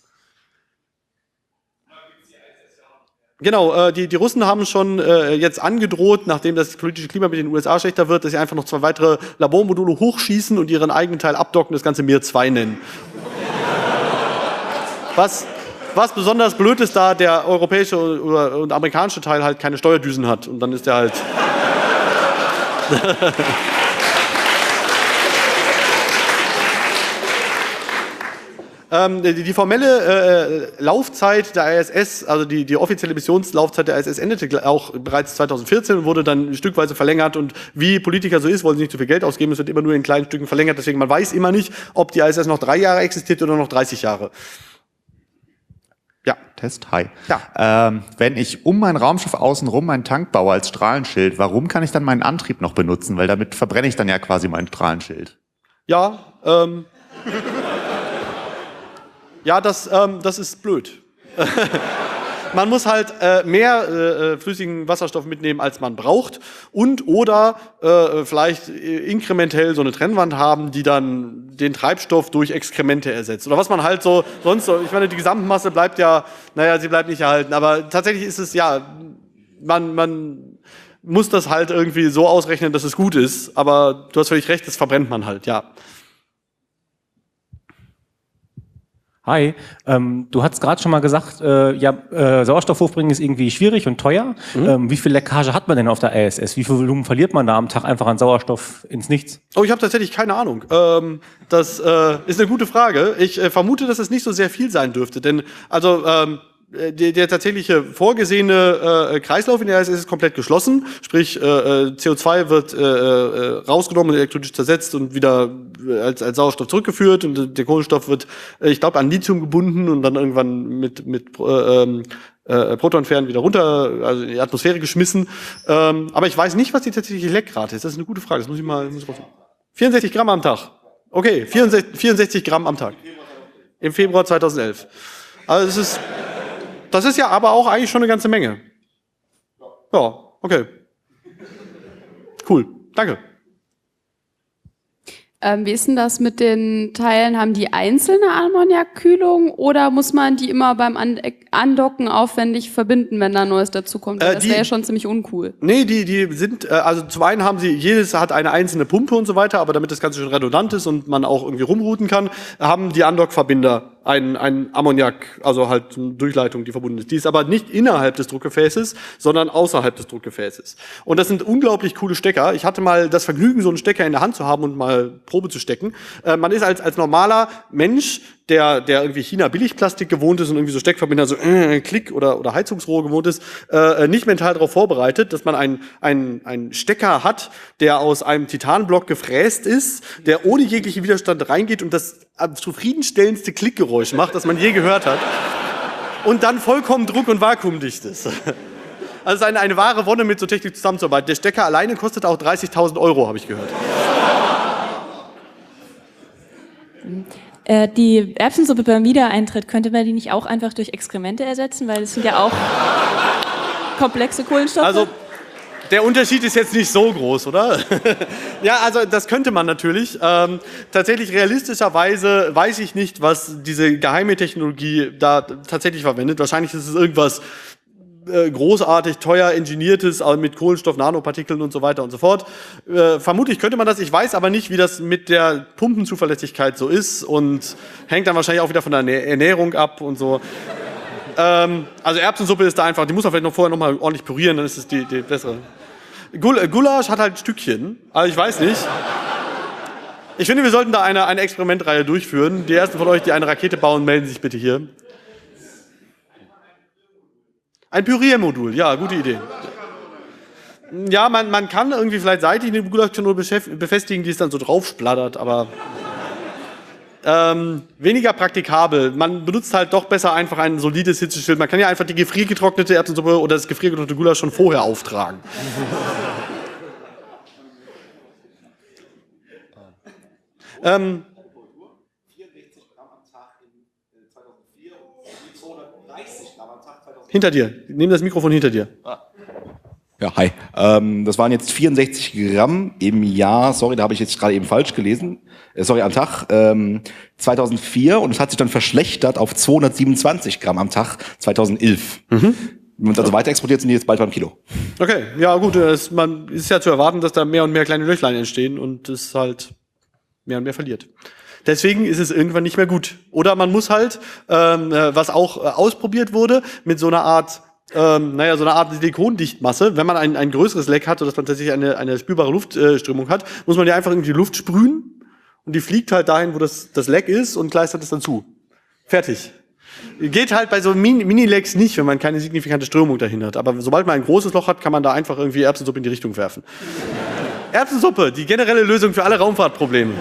Speaker 1: Genau, äh, die, die Russen haben schon äh, jetzt angedroht, nachdem das politische Klima mit den U S A schlechter wird, dass sie einfach noch zwei weitere Labormodule hochschießen und ihren eigenen Teil abdocken, das Ganze Mir zwei nennen. Was, was besonders blöd ist, da der europäische oder, und amerikanische Teil halt keine Steuerdüsen hat. Und dann ist der halt... Ähm, die, die formelle äh, Laufzeit der I S S, also die, die offizielle Missionslaufzeit der I S S endete auch bereits zweitausendvierzehn und wurde dann stückweise verlängert. Und wie Politiker so ist, wollen sie nicht zu viel Geld ausgeben, es wird immer nur in kleinen Stücken verlängert. Deswegen, man weiß immer nicht, ob die I S S noch drei Jahre existiert oder noch dreißig Jahre. Ja.
Speaker 5: Test, hi.
Speaker 1: Ja.
Speaker 5: Ähm, wenn ich um mein Raumschiff außenrum einen Tank baue als Strahlenschild, warum kann ich dann meinen Antrieb noch benutzen? Weil damit verbrenne ich dann ja quasi mein Strahlenschild.
Speaker 1: Ja, ähm... Ja, das, ähm, das ist blöd. Man muss halt äh, mehr äh, flüssigen Wasserstoff mitnehmen, als man braucht. Und oder äh, vielleicht inkrementell so eine Trennwand haben, die dann den Treibstoff durch Exkremente ersetzt. Oder was man halt so sonst so, ich meine, die Gesamtmasse bleibt ja, naja, sie bleibt nicht erhalten. Aber tatsächlich ist es, ja, man, man muss das halt irgendwie so ausrechnen, dass es gut ist. Aber du hast völlig recht, das verbrennt man halt, ja.
Speaker 2: Hi, ähm, du hast gerade schon mal gesagt, äh, ja, äh, Sauerstoff hochbringen ist irgendwie schwierig und teuer. Mhm. Ähm, wie viel Leckage hat man denn auf der I S S? Wie viel Volumen verliert man da am Tag einfach an Sauerstoff ins Nichts?
Speaker 1: Oh, ich habe tatsächlich keine Ahnung. Ähm, das äh, ist eine gute Frage. Ich äh, vermute, dass es nicht so sehr viel sein dürfte, denn also ähm, Der, der tatsächliche vorgesehene äh, Kreislauf in der I S S ist komplett geschlossen, sprich äh, C O zwei wird äh, äh, rausgenommen, elektrolytisch zersetzt und wieder als, als Sauerstoff zurückgeführt und der Kohlenstoff wird, äh, ich glaube, an Lithium gebunden und dann irgendwann mit mit äh, äh, Protonenfernen wieder runter, also in die Atmosphäre geschmissen. Ähm, aber ich weiß nicht, was die tatsächliche Leckrate ist. Das ist eine gute Frage. Das muss ich mal. Muss ich rausfinden. vierundsechzig Gramm am Tag. Okay, vierundsechzig, vierundsechzig Gramm am Tag. Im Februar zweitausendelf. Also es ist Das ist ja aber auch eigentlich schon eine ganze Menge. Ja, okay. Cool, danke.
Speaker 6: Ähm, wie ist denn das mit den Teilen? Haben die einzelne Ammoniakkühlung oder muss man die immer beim Andocken aufwendig verbinden, wenn da Neues dazukommt?
Speaker 1: Äh,
Speaker 6: das wäre ja schon ziemlich uncool.
Speaker 1: Nee, die, die sind, äh, also zum einen haben sie, jedes hat eine einzelne Pumpe und so weiter, aber damit das Ganze schon redundant ist und man auch irgendwie rumrouten kann, haben die Andockverbinder ein, ein Ammoniak, also halt eine Durchleitung, die verbunden ist. Die ist aber nicht innerhalb des Druckgefäßes, sondern außerhalb des Druckgefäßes. Und das sind unglaublich coole Stecker. Ich hatte mal das Vergnügen, so einen Stecker in der Hand zu haben und mal Probe zu stecken. Äh, man ist als, als normaler Mensch, der, der irgendwie China-Billigplastik gewohnt ist und irgendwie so Steckverbinder, so äh, Klick oder, oder Heizungsrohr gewohnt ist, äh, nicht mental darauf vorbereitet, dass man einen einen Stecker hat, der aus einem Titanblock gefräst ist, der ohne jeglichen Widerstand reingeht und das am zufriedenstellendste Klickgeräusch macht, das man je gehört hat. Und dann vollkommen druck- und vakuumdicht ist. Also eine, eine wahre Wonne, mit so Technik zusammenzuarbeiten. Der Stecker alleine kostet auch dreißigtausend Euro, habe ich gehört.
Speaker 7: Äh, die Erbsensuppe beim Wiedereintritt, könnte man die nicht auch einfach durch Exkremente ersetzen? Weil das sind ja auch komplexe Kohlenstoffe.
Speaker 1: Also, der Unterschied ist jetzt nicht so groß, oder? Ja, also das könnte man natürlich. Ähm, tatsächlich realistischerweise weiß ich nicht, was diese geheime Technologie da tatsächlich verwendet. Wahrscheinlich ist es irgendwas äh, großartig, teuer, engineertes, aber mit Kohlenstoff, Nanopartikeln und so weiter und so fort. Äh, vermutlich könnte man das, ich weiß aber nicht, wie das mit der Pumpenzuverlässigkeit so ist und hängt dann wahrscheinlich auch wieder von der Ernährung ab und so. ähm, also Erbsensuppe ist da einfach, die muss man vielleicht noch vorher noch mal ordentlich pürieren, dann ist es die, die bessere. Gulasch hat halt ein Stückchen, also ich weiß nicht. Ich finde, wir sollten da eine, eine Experimentreihe durchführen. Die ersten von euch, die eine Rakete bauen, melden sich bitte hier. Ein Püriermodul, ja, gute Idee. Ja, man, man kann irgendwie vielleicht seitlich eine Gulaschkanone befestigen, die es dann so draufsplattert, aber ähm, weniger praktikabel. Man benutzt halt doch besser einfach ein solides Hitzeschild. Man kann ja einfach die gefriergetrocknete Erbsensuppe oder das gefriergetrocknete Gulasch schon vorher auftragen. ähm, Hinter dir. Nimm das Mikrofon hinter dir.
Speaker 8: Ja, hi. Ähm, das waren jetzt vierundsechzig Gramm im Jahr, sorry, da habe ich jetzt gerade eben falsch gelesen, äh, sorry, am Tag, ähm, zweitausendvier und es hat sich dann verschlechtert auf zweihundertsiebenundzwanzig Gramm am Tag zweitausendelf. Mhm. Wenn man es also weiter exportiert, sind die jetzt bald beim Kilo.
Speaker 1: Okay, ja gut, es man ist ja zu erwarten, dass da mehr und mehr kleine Löchlein entstehen und es halt mehr und mehr verliert. Deswegen ist es irgendwann nicht mehr gut. Oder man muss halt, ähm, was auch äh, ausprobiert wurde, mit so einer Art, ähm, naja, so einer Art Silikondichtmasse. Wenn man ein, ein größeres Leck hat, oder dass man tatsächlich eine, eine spürbare Luftströmung äh, hat, muss man ja einfach irgendwie Luft sprühen und die fliegt halt dahin, wo das, das Leck ist und kleistert es dann zu. Fertig. Geht halt bei so Min- Mini-Lecks nicht, wenn man keine signifikante Strömung dahin hat. Aber sobald man ein großes Loch hat, kann man da einfach irgendwie Erbsensuppe in die Richtung werfen. Erbsensuppe, die generelle Lösung für alle Raumfahrtprobleme.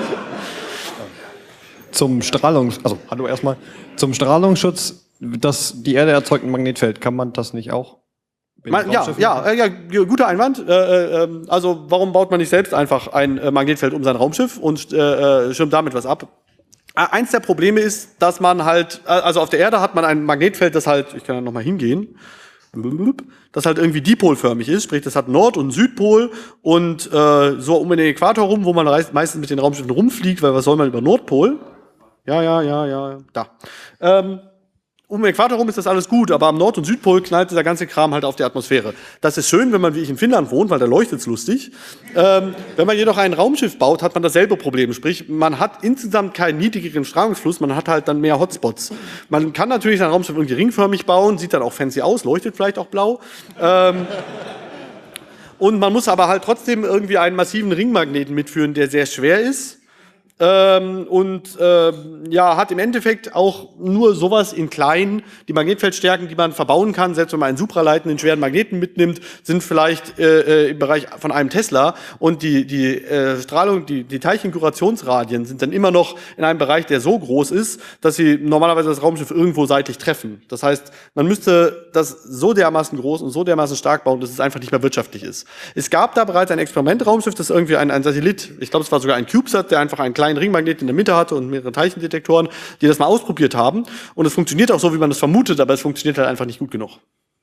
Speaker 3: Zum Strahlungs... Also, hallo erstmal. Zum Strahlungsschutz, das die Erde erzeugt ein Magnetfeld, kann man das nicht auch?
Speaker 1: Man, ja, ja, äh, ja, guter Einwand. Äh, äh, also, warum baut man nicht selbst einfach ein äh, Magnetfeld um sein Raumschiff und äh, schirmt damit was ab? Äh, eins der Probleme ist, dass man halt, äh, also auf der Erde hat man ein Magnetfeld, das halt, ich kann da nochmal hingehen, das halt irgendwie dipolförmig ist, sprich, das hat Nord- und Südpol und äh, so um den Äquator rum, wo man meistens mit den Raumschiffen rumfliegt, weil was soll man über Nordpol? Ja, ja, ja, ja, da. Ähm, um den Äquator rum ist das alles gut, aber am Nord- und Südpol knallt dieser ganze Kram halt auf die Atmosphäre. Das ist schön, wenn man wie ich in Finnland wohnt, weil da leuchtet's lustig. Ähm, wenn man jedoch ein Raumschiff baut, hat man dasselbe Problem. Sprich, man hat insgesamt keinen niedrigeren Strahlungsfluss, man hat halt dann mehr Hotspots. Man kann natürlich sein Raumschiff irgendwie ringförmig bauen, sieht dann auch fancy aus, leuchtet vielleicht auch blau. Ähm, und man muss aber halt trotzdem irgendwie einen massiven Ringmagneten mitführen, der sehr schwer ist. Ähm, und ähm, ja, hat im Endeffekt auch nur sowas in klein. Die Magnetfeldstärken, die man verbauen kann, selbst wenn man einen supraleitenden schweren Magneten mitnimmt, sind vielleicht äh, äh, im Bereich von einem Tesla. Und die, die äh, Strahlung, die, die Teilchenkurationsradien sind dann immer noch in einem Bereich, der so groß ist, dass sie normalerweise das Raumschiff irgendwo seitlich treffen. Das heißt, man müsste das so dermaßen groß und so dermaßen stark bauen, dass es einfach nicht mehr wirtschaftlich ist. Es gab da bereits ein Experimentraumschiff, das irgendwie ein, ein Satellit, ich glaube, es war sogar ein CubeSat, der einfach einen kleinen Ringmagnet in der Mitte hatte und mehrere Teilchendetektoren, die das mal ausprobiert haben. Und es funktioniert auch so, wie man es vermutet, aber es funktioniert halt einfach nicht gut genug.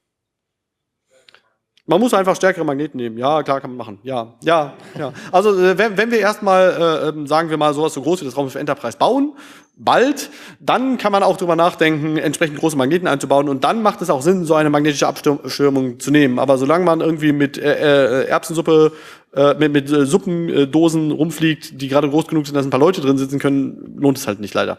Speaker 1: Man muss einfach stärkere Magneten nehmen. Ja, klar, kann man machen. Ja, ja, ja. Also, äh, wenn, wenn wir erstmal, äh, sagen wir mal, sowas so groß wie das Raumschiff Enterprise bauen, bald, dann kann man auch drüber nachdenken, entsprechend große Magneten einzubauen und dann macht es auch Sinn, so eine magnetische Abschirmung zu nehmen. Aber solange man irgendwie mit äh, äh, Erbsensuppe, äh, mit, mit äh, Suppendosen rumfliegt, die gerade groß genug sind, dass ein paar Leute drin sitzen können, lohnt es halt nicht, leider.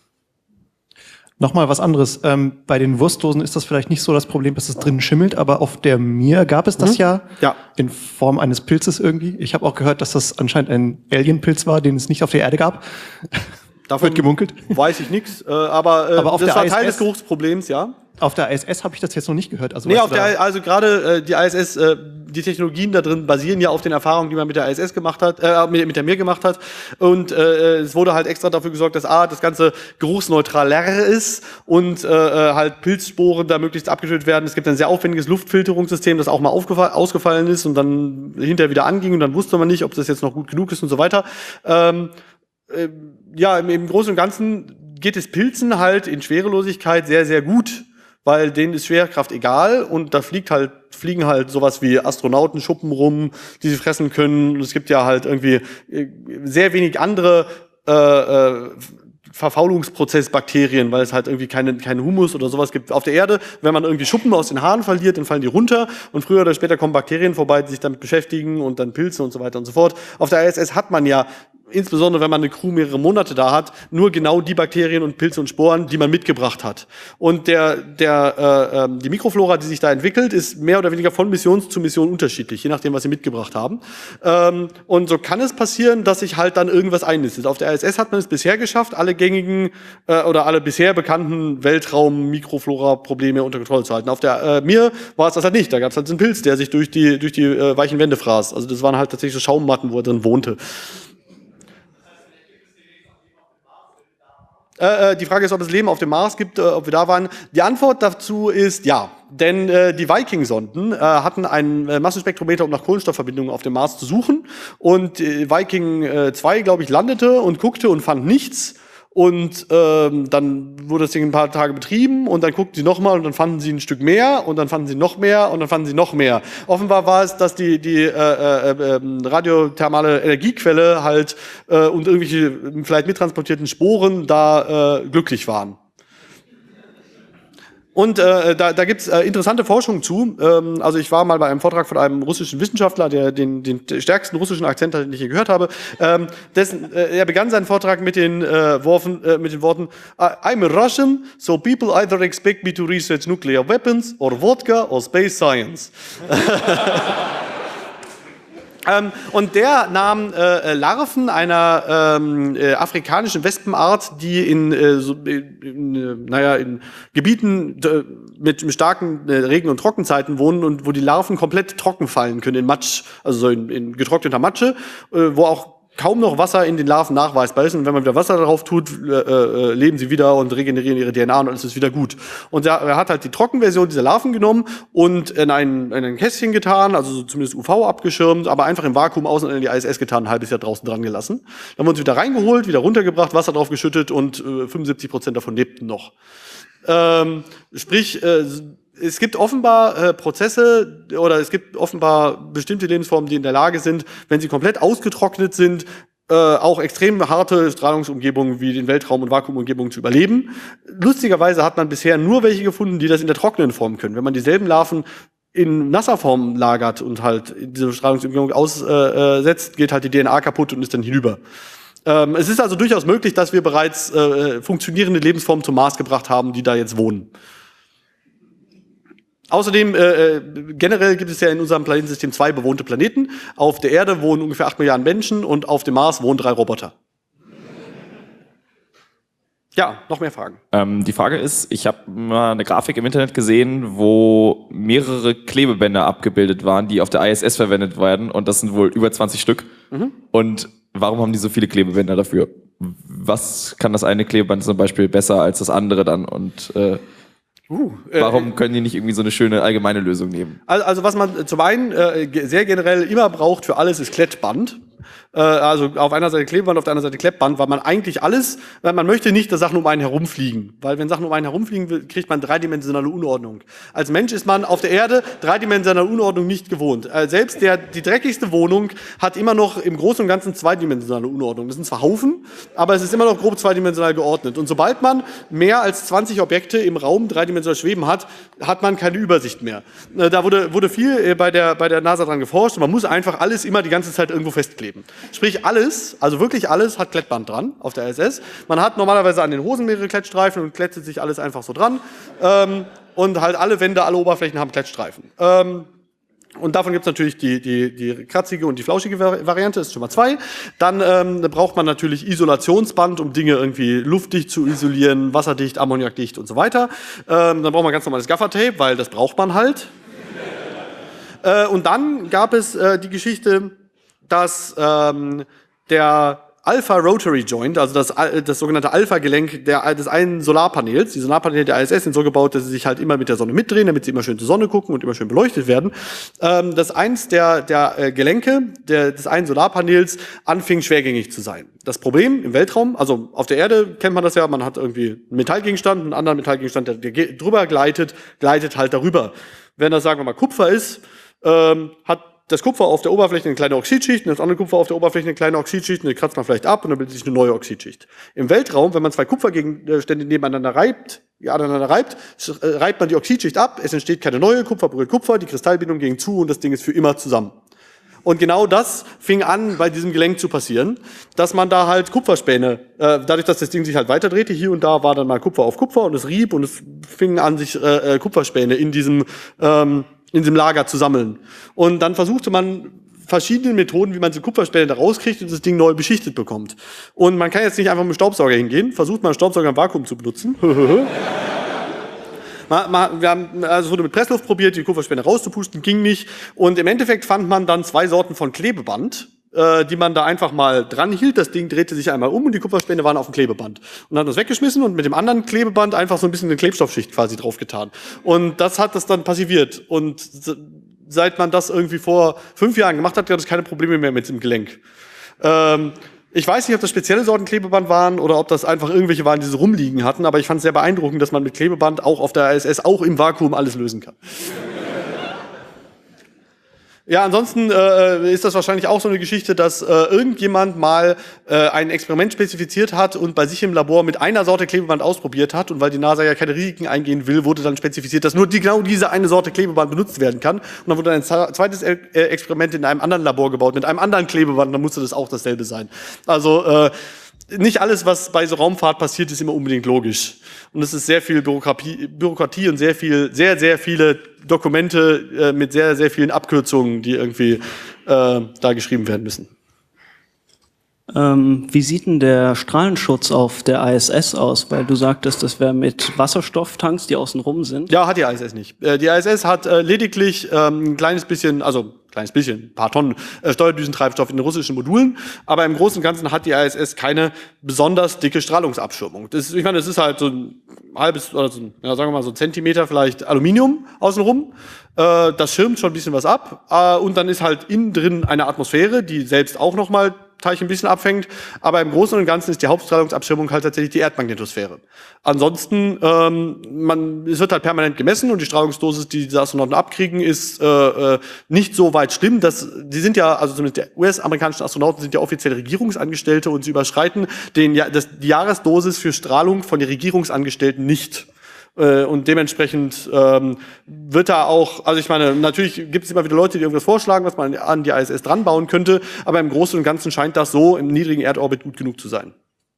Speaker 3: Nochmal was anderes. Ähm, bei den Wurstdosen ist das vielleicht nicht so das Problem, dass es drinnen schimmelt, aber auf der Mir gab es das mhm. ja,
Speaker 1: ja
Speaker 3: in Form eines Pilzes irgendwie. Ich habe auch gehört, dass das anscheinend ein Alien-Pilz war, den es nicht auf der Erde gab.
Speaker 1: Davon
Speaker 3: wird gemunkelt.
Speaker 1: Weiß ich nichts, äh, aber, äh,
Speaker 3: aber auf
Speaker 1: das
Speaker 3: der
Speaker 1: war
Speaker 3: I S S,
Speaker 1: Teil des Geruchsproblems, ja.
Speaker 3: Auf der I S S habe ich das jetzt noch nicht gehört. Also,
Speaker 1: nee, auf der, also gerade äh, die I S S, äh, die Technologien da drin basieren ja auf den Erfahrungen, die man mit der I S S gemacht hat, äh, mit, mit der Mir gemacht hat. Und äh, es wurde halt extra dafür gesorgt, dass A, das Ganze geruchsneutraler ist und äh, halt Pilzsporen da möglichst abgetötet werden. Es gibt ein sehr aufwendiges Luftfilterungssystem, das auch mal aufgefa- ausgefallen ist und dann hinterher wieder anging und dann wusste man nicht, ob das jetzt noch gut genug ist und so weiter. Ähm, äh, ja, im, im Großen und Ganzen geht es Pilzen halt in Schwerelosigkeit sehr, sehr gut, weil denen ist Schwerkraft egal und da fliegt halt, fliegen halt sowas wie Astronautenschuppen rum, die sie fressen können. Und es gibt ja halt irgendwie sehr wenig andere äh, äh, Verfaulungsprozessbakterien, weil es halt irgendwie keinen keinen Humus oder sowas gibt auf der Erde. Wenn man irgendwie Schuppen aus den Haaren verliert, dann fallen die runter und früher oder später kommen Bakterien vorbei, die sich damit beschäftigen und dann Pilze und so weiter und so fort. Auf der I S S hat man ja, insbesondere wenn man eine Crew mehrere Monate da hat, nur genau die Bakterien und Pilze und Sporen, die man mitgebracht hat. Und der, der, äh, die Mikroflora, die sich da entwickelt, ist mehr oder weniger von Mission zu Mission unterschiedlich, je nachdem, was sie mitgebracht haben. Ähm, und so kann es passieren, dass sich halt dann irgendwas einnistet. Auf der I S S hat man es bisher geschafft, alle gängigen äh, oder alle bisher bekannten Weltraum-Mikroflora-Probleme unter Kontrolle zu halten. Auf der äh, Mir war es das halt nicht. Da gab es halt einen Pilz, der sich durch die, durch die äh, weichen Wände fraß. Also das waren halt tatsächlich so Schaummatten, wo er drin wohnte. Äh, die Frage ist, ob es Leben auf dem Mars gibt, äh, ob wir da waren. Die Antwort dazu ist ja. Denn äh, die Viking-Sonden äh, hatten ein äh, Massenspektrometer, um nach Kohlenstoffverbindungen auf dem Mars zu suchen. Und äh, Viking äh, zwei, glaube ich, landete und guckte und fand nichts. Und ähm, dann wurde das Ding ein paar Tage betrieben und dann guckten sie nochmal und dann fanden sie ein Stück mehr und dann fanden sie noch mehr und dann fanden sie noch mehr. Offenbar war es, dass die, die äh, äh, äh, radiothermale Energiequelle halt äh, und irgendwelche vielleicht mittransportierten Sporen da äh, glücklich waren. Und äh, da, da gibt's äh, interessante Forschung zu. Ähm, also ich war mal bei einem Vortrag von einem russischen Wissenschaftler, der den, den stärksten russischen Akzent hat, den ich je gehört habe. Ähm, dessen, äh, er begann seinen Vortrag mit den, äh, Worfen, äh, mit den Worten I'm a Russian, so people either expect me to research nuclear weapons or vodka or space science. Ähm, und der nahm äh, Larven einer ähm, äh, afrikanischen Wespenart, die in, äh, so, in, in, äh, naja, in Gebieten äh, mit, mit starken äh, Regen- und Trockenzeiten wohnen und wo die Larven komplett trocken fallen können in Matsch, also so in, in getrockneter Matsche, äh, wo auch kaum noch Wasser in den Larven nachweisbar ist. Und wenn man wieder Wasser darauf tut, äh, äh, leben sie wieder und regenerieren ihre D N A und alles ist wieder gut. Und er, er hat halt die Trockenversion dieser Larven genommen und in ein, in ein Kästchen getan, also so zumindest U V abgeschirmt, aber einfach im Vakuum außen in die I S S getan, ein halbes Jahr draußen dran gelassen. Dann haben wir uns wieder reingeholt, wieder runtergebracht, Wasser drauf geschüttet und äh, fünfundsiebzig Prozent davon lebten noch. Ähm, sprich, äh, es gibt offenbar äh, Prozesse oder es gibt offenbar bestimmte Lebensformen, die in der Lage sind, wenn sie komplett ausgetrocknet sind, äh, auch extrem harte Strahlungsumgebungen wie den Weltraum- und Vakuumumgebungen zu überleben. Lustigerweise hat man bisher nur welche gefunden, die das in der trockenen Form können. Wenn man dieselben Larven in nasser Form lagert und halt diese Strahlungsumgebung aussetzt, äh, geht halt die D N A kaputt und ist dann hinüber. Ähm, es ist also durchaus möglich, dass wir bereits äh, funktionierende Lebensformen zum Mars gebracht haben, die da jetzt wohnen. Außerdem, äh, generell gibt es ja in unserem Planetensystem zwei bewohnte Planeten. Auf der Erde wohnen ungefähr acht Milliarden Menschen und auf dem Mars wohnen drei Roboter. Ja, noch mehr Fragen.
Speaker 9: Ähm, die Frage ist, ich habe mal eine Grafik im Internet gesehen, wo mehrere Klebebänder abgebildet waren, die auf der I S S verwendet werden. Und das sind wohl über zwanzig Stück. Mhm. Und warum haben die so viele Klebebänder dafür? Was kann das eine Klebeband zum Beispiel besser als das andere dann? Und äh, Uh, äh, Warum können die nicht irgendwie so eine schöne allgemeine Lösung nehmen?
Speaker 1: Also, also was man zum einen äh, sehr generell immer braucht für alles, ist Klettband. Äh, also auf einer Seite Klebeband, auf der anderen Seite Klettband, weil man eigentlich alles, weil man möchte nicht, dass Sachen um einen herumfliegen. Weil wenn Sachen um einen herumfliegen, kriegt man dreidimensionale Unordnung. Als Mensch ist man auf der Erde dreidimensionale Unordnung nicht gewohnt. Äh, selbst der, die dreckigste Wohnung hat immer noch im Großen und Ganzen zweidimensionale Unordnung. Das sind zwar Haufen, aber es ist immer noch grob zweidimensional geordnet. Und sobald man mehr als zwanzig Objekte im Raum dreidimensional schweben hat, hat man keine Übersicht mehr. Äh, da wurde, wurde viel äh, bei der, bei der NASA dran geforscht. Und man muss einfach alles immer die ganze Zeit irgendwo festkleben. Sprich, alles, also wirklich alles, hat Klettband dran auf der I S S. Man hat normalerweise an den Hosen mehrere Klettstreifen und klettet sich alles einfach so dran. Ähm, und halt alle Wände, alle Oberflächen haben Klettstreifen. Ähm, und davon gibt es natürlich die, die, die kratzige und die flauschige Variante, ist schon mal zwei. Dann ähm, braucht man natürlich Isolationsband, um Dinge irgendwie luftdicht zu isolieren, wasserdicht, ammoniakdicht und so weiter. Ähm, dann braucht man ganz normales Gaffertape, weil das braucht man halt. äh, und dann gab es äh, die Geschichte, dass ähm, der Alpha Rotary Joint, also das, das sogenannte Alpha-Gelenk der, des einen Solarpanels, die Solarpaneele der I S S sind so gebaut, dass sie sich halt immer mit der Sonne mitdrehen, damit sie immer schön zur Sonne gucken und immer schön beleuchtet werden, ähm, dass eins der, der äh, Gelenke der, des einen Solarpanels anfing schwergängig zu sein. Das Problem im Weltraum, also auf der Erde kennt man das ja, man hat irgendwie einen Metallgegenstand, einen anderen Metallgegenstand, der, der drüber gleitet, gleitet halt darüber. Wenn das, sagen wir mal, Kupfer ist, ähm, hat das Kupfer auf der Oberfläche eine kleine Oxidschicht und das andere Kupfer auf der Oberfläche eine kleine Oxidschicht und die kratzt man vielleicht ab und dann bildet sich eine neue Oxidschicht. Im Weltraum, wenn man zwei Kupfergegenstände nebeneinander reibt, ja, aneinander reibt, reibt man die Oxidschicht ab, es entsteht keine neue, Kupfer berührt Kupfer, die Kristallbindung ging zu und das Ding ist für immer zusammen. Und genau das fing an, bei diesem Gelenk zu passieren, dass man da halt Kupferspäne, äh, dadurch, dass das Ding sich halt weiterdrehte, hier und da war dann mal Kupfer auf Kupfer und es rieb und es fing an, sich äh, Kupferspäne in diesem ähm, in diesem Lager zu sammeln. Und dann versuchte man verschiedene Methoden, wie man diese Kupferspäne da rauskriegt und das Ding neu beschichtet bekommt. Und man kann jetzt nicht einfach mit dem Staubsauger hingehen, versucht man einen Staubsauger im Vakuum zu benutzen. Wir haben, also es wurde mit Pressluft probiert, die Kupferspäne rauszupusten, ging nicht. Und im Endeffekt fand man dann zwei Sorten von Klebeband. äh, die man da einfach mal dran hielt. Das Ding drehte sich einmal um und die Kupferspäne waren auf dem Klebeband. Und dann hat man das weggeschmissen und mit dem anderen Klebeband einfach so ein bisschen eine Klebstoffschicht quasi draufgetan. Und das hat das dann passiviert. Und seit man das irgendwie vor fünf Jahren gemacht hat, gab es keine Probleme mehr mit dem Gelenk. Ähm, ich weiß nicht, ob das spezielle Sorten Klebeband waren oder ob das einfach irgendwelche waren, die so rumliegen hatten, aber ich fand es sehr beeindruckend, dass man mit Klebeband auch auf der I S S, auch im Vakuum, alles lösen kann. Ja, ansonsten äh, ist das wahrscheinlich auch so eine Geschichte, dass äh, irgendjemand mal äh, ein Experiment spezifiziert hat und bei sich im Labor mit einer Sorte Klebeband ausprobiert hat. Und weil die NASA ja keine Risiken eingehen will, wurde dann spezifiziert, dass nur die, genau diese eine Sorte Klebeband benutzt werden kann. Und dann wurde ein zweites äh, Experiment in einem anderen Labor gebaut mit einem anderen Klebeband. Und dann musste das auch dasselbe sein. Also äh, nicht alles, was bei so Raumfahrt passiert, ist immer unbedingt logisch. Und es ist sehr viel Bürokratie, Bürokratie und sehr viel, sehr, sehr viele Dokumente äh, mit sehr, sehr vielen Abkürzungen, die irgendwie äh, da geschrieben werden müssen.
Speaker 10: Ähm, wie sieht denn der Strahlenschutz auf der I S S aus? Weil du sagtest, das wäre mit Wasserstofftanks, die außen rum sind.
Speaker 1: Ja, hat die I S S nicht. Äh, die I S S hat äh, lediglich ähm, ein kleines bisschen, also kleines bisschen, ein paar Tonnen äh, Steuerdüsentreibstoff in den russischen Modulen, aber im Großen und Ganzen hat die I S S keine besonders dicke Strahlungsabschirmung. Das ist, ich meine, das ist halt so ein halbes, oder so ein, ja, sagen wir mal so ein Zentimeter vielleicht Aluminium außenrum. Äh, das schirmt schon ein bisschen was ab. Äh, und dann ist halt innen drin eine Atmosphäre, die selbst auch nochmal Teilchen ein bisschen abfängt, aber im Großen und Ganzen ist die Hauptstrahlungsabschirmung halt tatsächlich die Erdmagnetosphäre. Ansonsten, ähm, man, es wird halt permanent gemessen und die Strahlungsdosis, die die Astronauten abkriegen, ist äh, nicht so weit schlimm. Dass, die sind ja, also zumindest die U S-amerikanischen Astronauten sind ja offiziell Regierungsangestellte und sie überschreiten den, das, die Jahresdosis für Strahlung von den Regierungsangestellten nicht. Und dementsprechend ähm, wird da auch, also ich meine, natürlich gibt es immer wieder Leute, die irgendwas vorschlagen, was man an die I S S dran bauen könnte, aber im Großen und Ganzen scheint das so im niedrigen Erdorbit gut genug zu sein.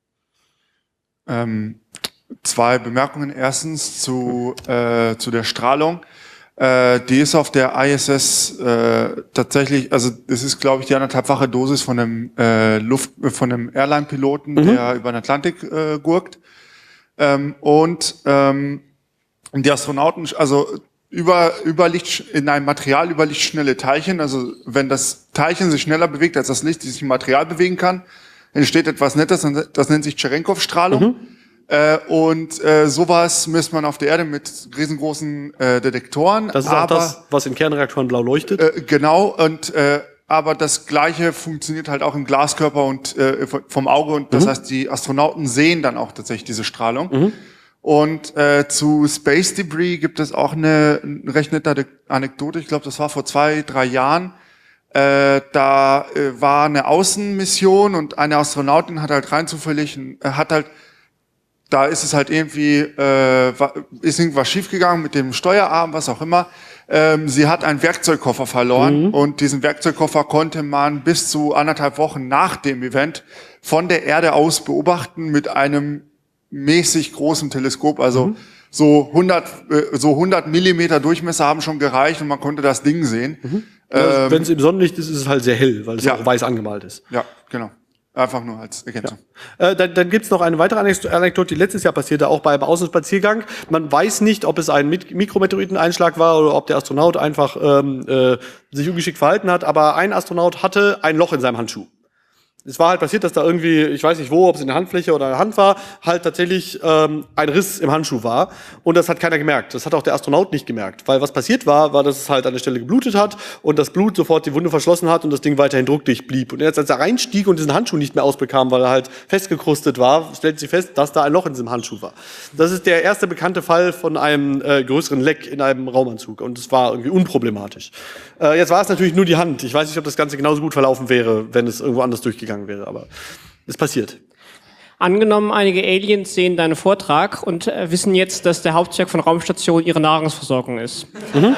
Speaker 11: Ähm, zwei Bemerkungen. Erstens zu, äh, zu der Strahlung. Äh, die ist auf der I S S äh, tatsächlich, also das ist, glaube ich, die anderthalbfache Dosis von einem äh, Luft, von einem Airline-Piloten, mhm. der über den Atlantik äh, gurkt. Ähm, und ähm, die Astronauten, also über, über Licht, in einem Material über lichtschnelle Teilchen, also wenn das Teilchen sich schneller bewegt als das Licht, das sich im Material bewegen kann, entsteht etwas Nettes, das nennt sich Cherenkov-Strahlung. Mhm. Äh, und äh, sowas misst man auf der Erde mit riesengroßen äh, Detektoren.
Speaker 1: Das ist
Speaker 11: aber,
Speaker 1: auch das, was in Kernreaktoren blau leuchtet?
Speaker 11: Äh, genau, und äh, aber das Gleiche funktioniert halt auch im Glaskörper und äh, vom Auge. Und das mhm. heißt, die Astronauten sehen dann auch tatsächlich diese Strahlung. Mhm. Und äh, zu Space Debris gibt es auch eine, eine recht nette Anekdote. Ich glaube, das war vor zwei, drei Jahren. Äh, da äh, war eine Außenmission und eine Astronautin hat halt rein zufällig, äh, hat halt, da ist es halt irgendwie, äh, ist irgendwas schiefgegangen mit dem Steuerarm, was auch immer. Ähm, sie hat einen Werkzeugkoffer verloren mhm. und diesen Werkzeugkoffer konnte man bis zu anderthalb Wochen nach dem Event von der Erde aus beobachten mit einem mäßig großen Teleskop. Also mhm. so hundert, äh, so hundert Millimeter Durchmesser haben schon gereicht und man konnte das Ding sehen. Mhm.
Speaker 1: Ähm, Wenn es im Sonnenlicht ist, ist es halt sehr hell, weil es ja auch weiß angemalt ist.
Speaker 11: Ja, genau. Einfach nur als Ergänzung.
Speaker 1: Ja. Äh, dann dann gibt es noch eine weitere Anekdote, die letztes Jahr passierte, auch bei einem Außenspaziergang. Man weiß nicht, ob es ein Mikrometeoriteneinschlag war oder ob der Astronaut einfach ähm, äh, sich ungeschickt verhalten hat, aber ein Astronaut hatte ein Loch in seinem Handschuh. Es war halt passiert, dass da irgendwie, ich weiß nicht wo, ob es in der Handfläche oder in der Hand war, halt tatsächlich ähm, ein Riss im Handschuh war. Und das hat keiner gemerkt. Das hat auch der Astronaut nicht gemerkt. Weil was passiert war, war, dass es halt an der Stelle geblutet hat und das Blut sofort die Wunde verschlossen hat und das Ding weiterhin druckdicht blieb. Und jetzt, als er reinstieg und diesen Handschuh nicht mehr ausbekam, weil er halt festgekrustet war, stellte sich fest, dass da ein Loch in diesem Handschuh war. Das ist der erste bekannte Fall von einem äh, größeren Leck in einem Raumanzug. Und es war irgendwie unproblematisch. Äh, jetzt war es natürlich nur die Hand. Ich weiß nicht, ob das Ganze genauso gut verlaufen wäre, wenn es irgendwo anders durchgegangen wäre, aber es passiert.
Speaker 12: Angenommen, einige Aliens sehen deinen Vortrag und äh, wissen jetzt, dass der Hauptzweck von Raumstationen ihre Nahrungsversorgung ist. Mhm.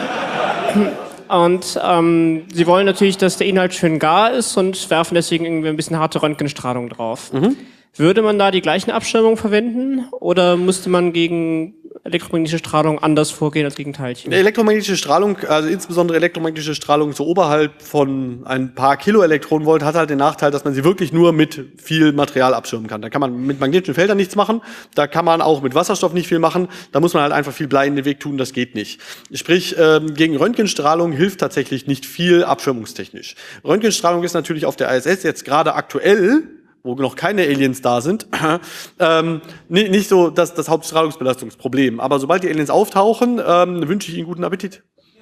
Speaker 12: Und ähm, sie wollen natürlich, dass der Inhalt schön gar ist und werfen deswegen irgendwie ein bisschen harte Röntgenstrahlung drauf. Mhm. Würde man da die gleichen Abschirmungen verwenden oder müsste man gegen elektromagnetische Strahlung anders vorgehen als gegen Teilchen?
Speaker 1: Elektromagnetische Strahlung, also insbesondere elektromagnetische Strahlung so oberhalb von ein paar Kiloelektronenvolt, hat halt den Nachteil, dass man sie wirklich nur mit viel Material abschirmen kann. Da kann man mit magnetischen Feldern nichts machen, da kann man auch mit Wasserstoff nicht viel machen, da muss man halt einfach viel Blei in den Weg tun, das geht nicht. Sprich, ähm, gegen Röntgenstrahlung hilft tatsächlich nicht viel abschirmungstechnisch. Röntgenstrahlung ist natürlich auf der I S S jetzt gerade aktuell, wo noch keine Aliens da sind, ähm, nicht, nicht so das, das Hauptstrahlungsbelastungsproblem. Aber sobald die Aliens auftauchen, ähm, wünsche ich Ihnen guten Appetit.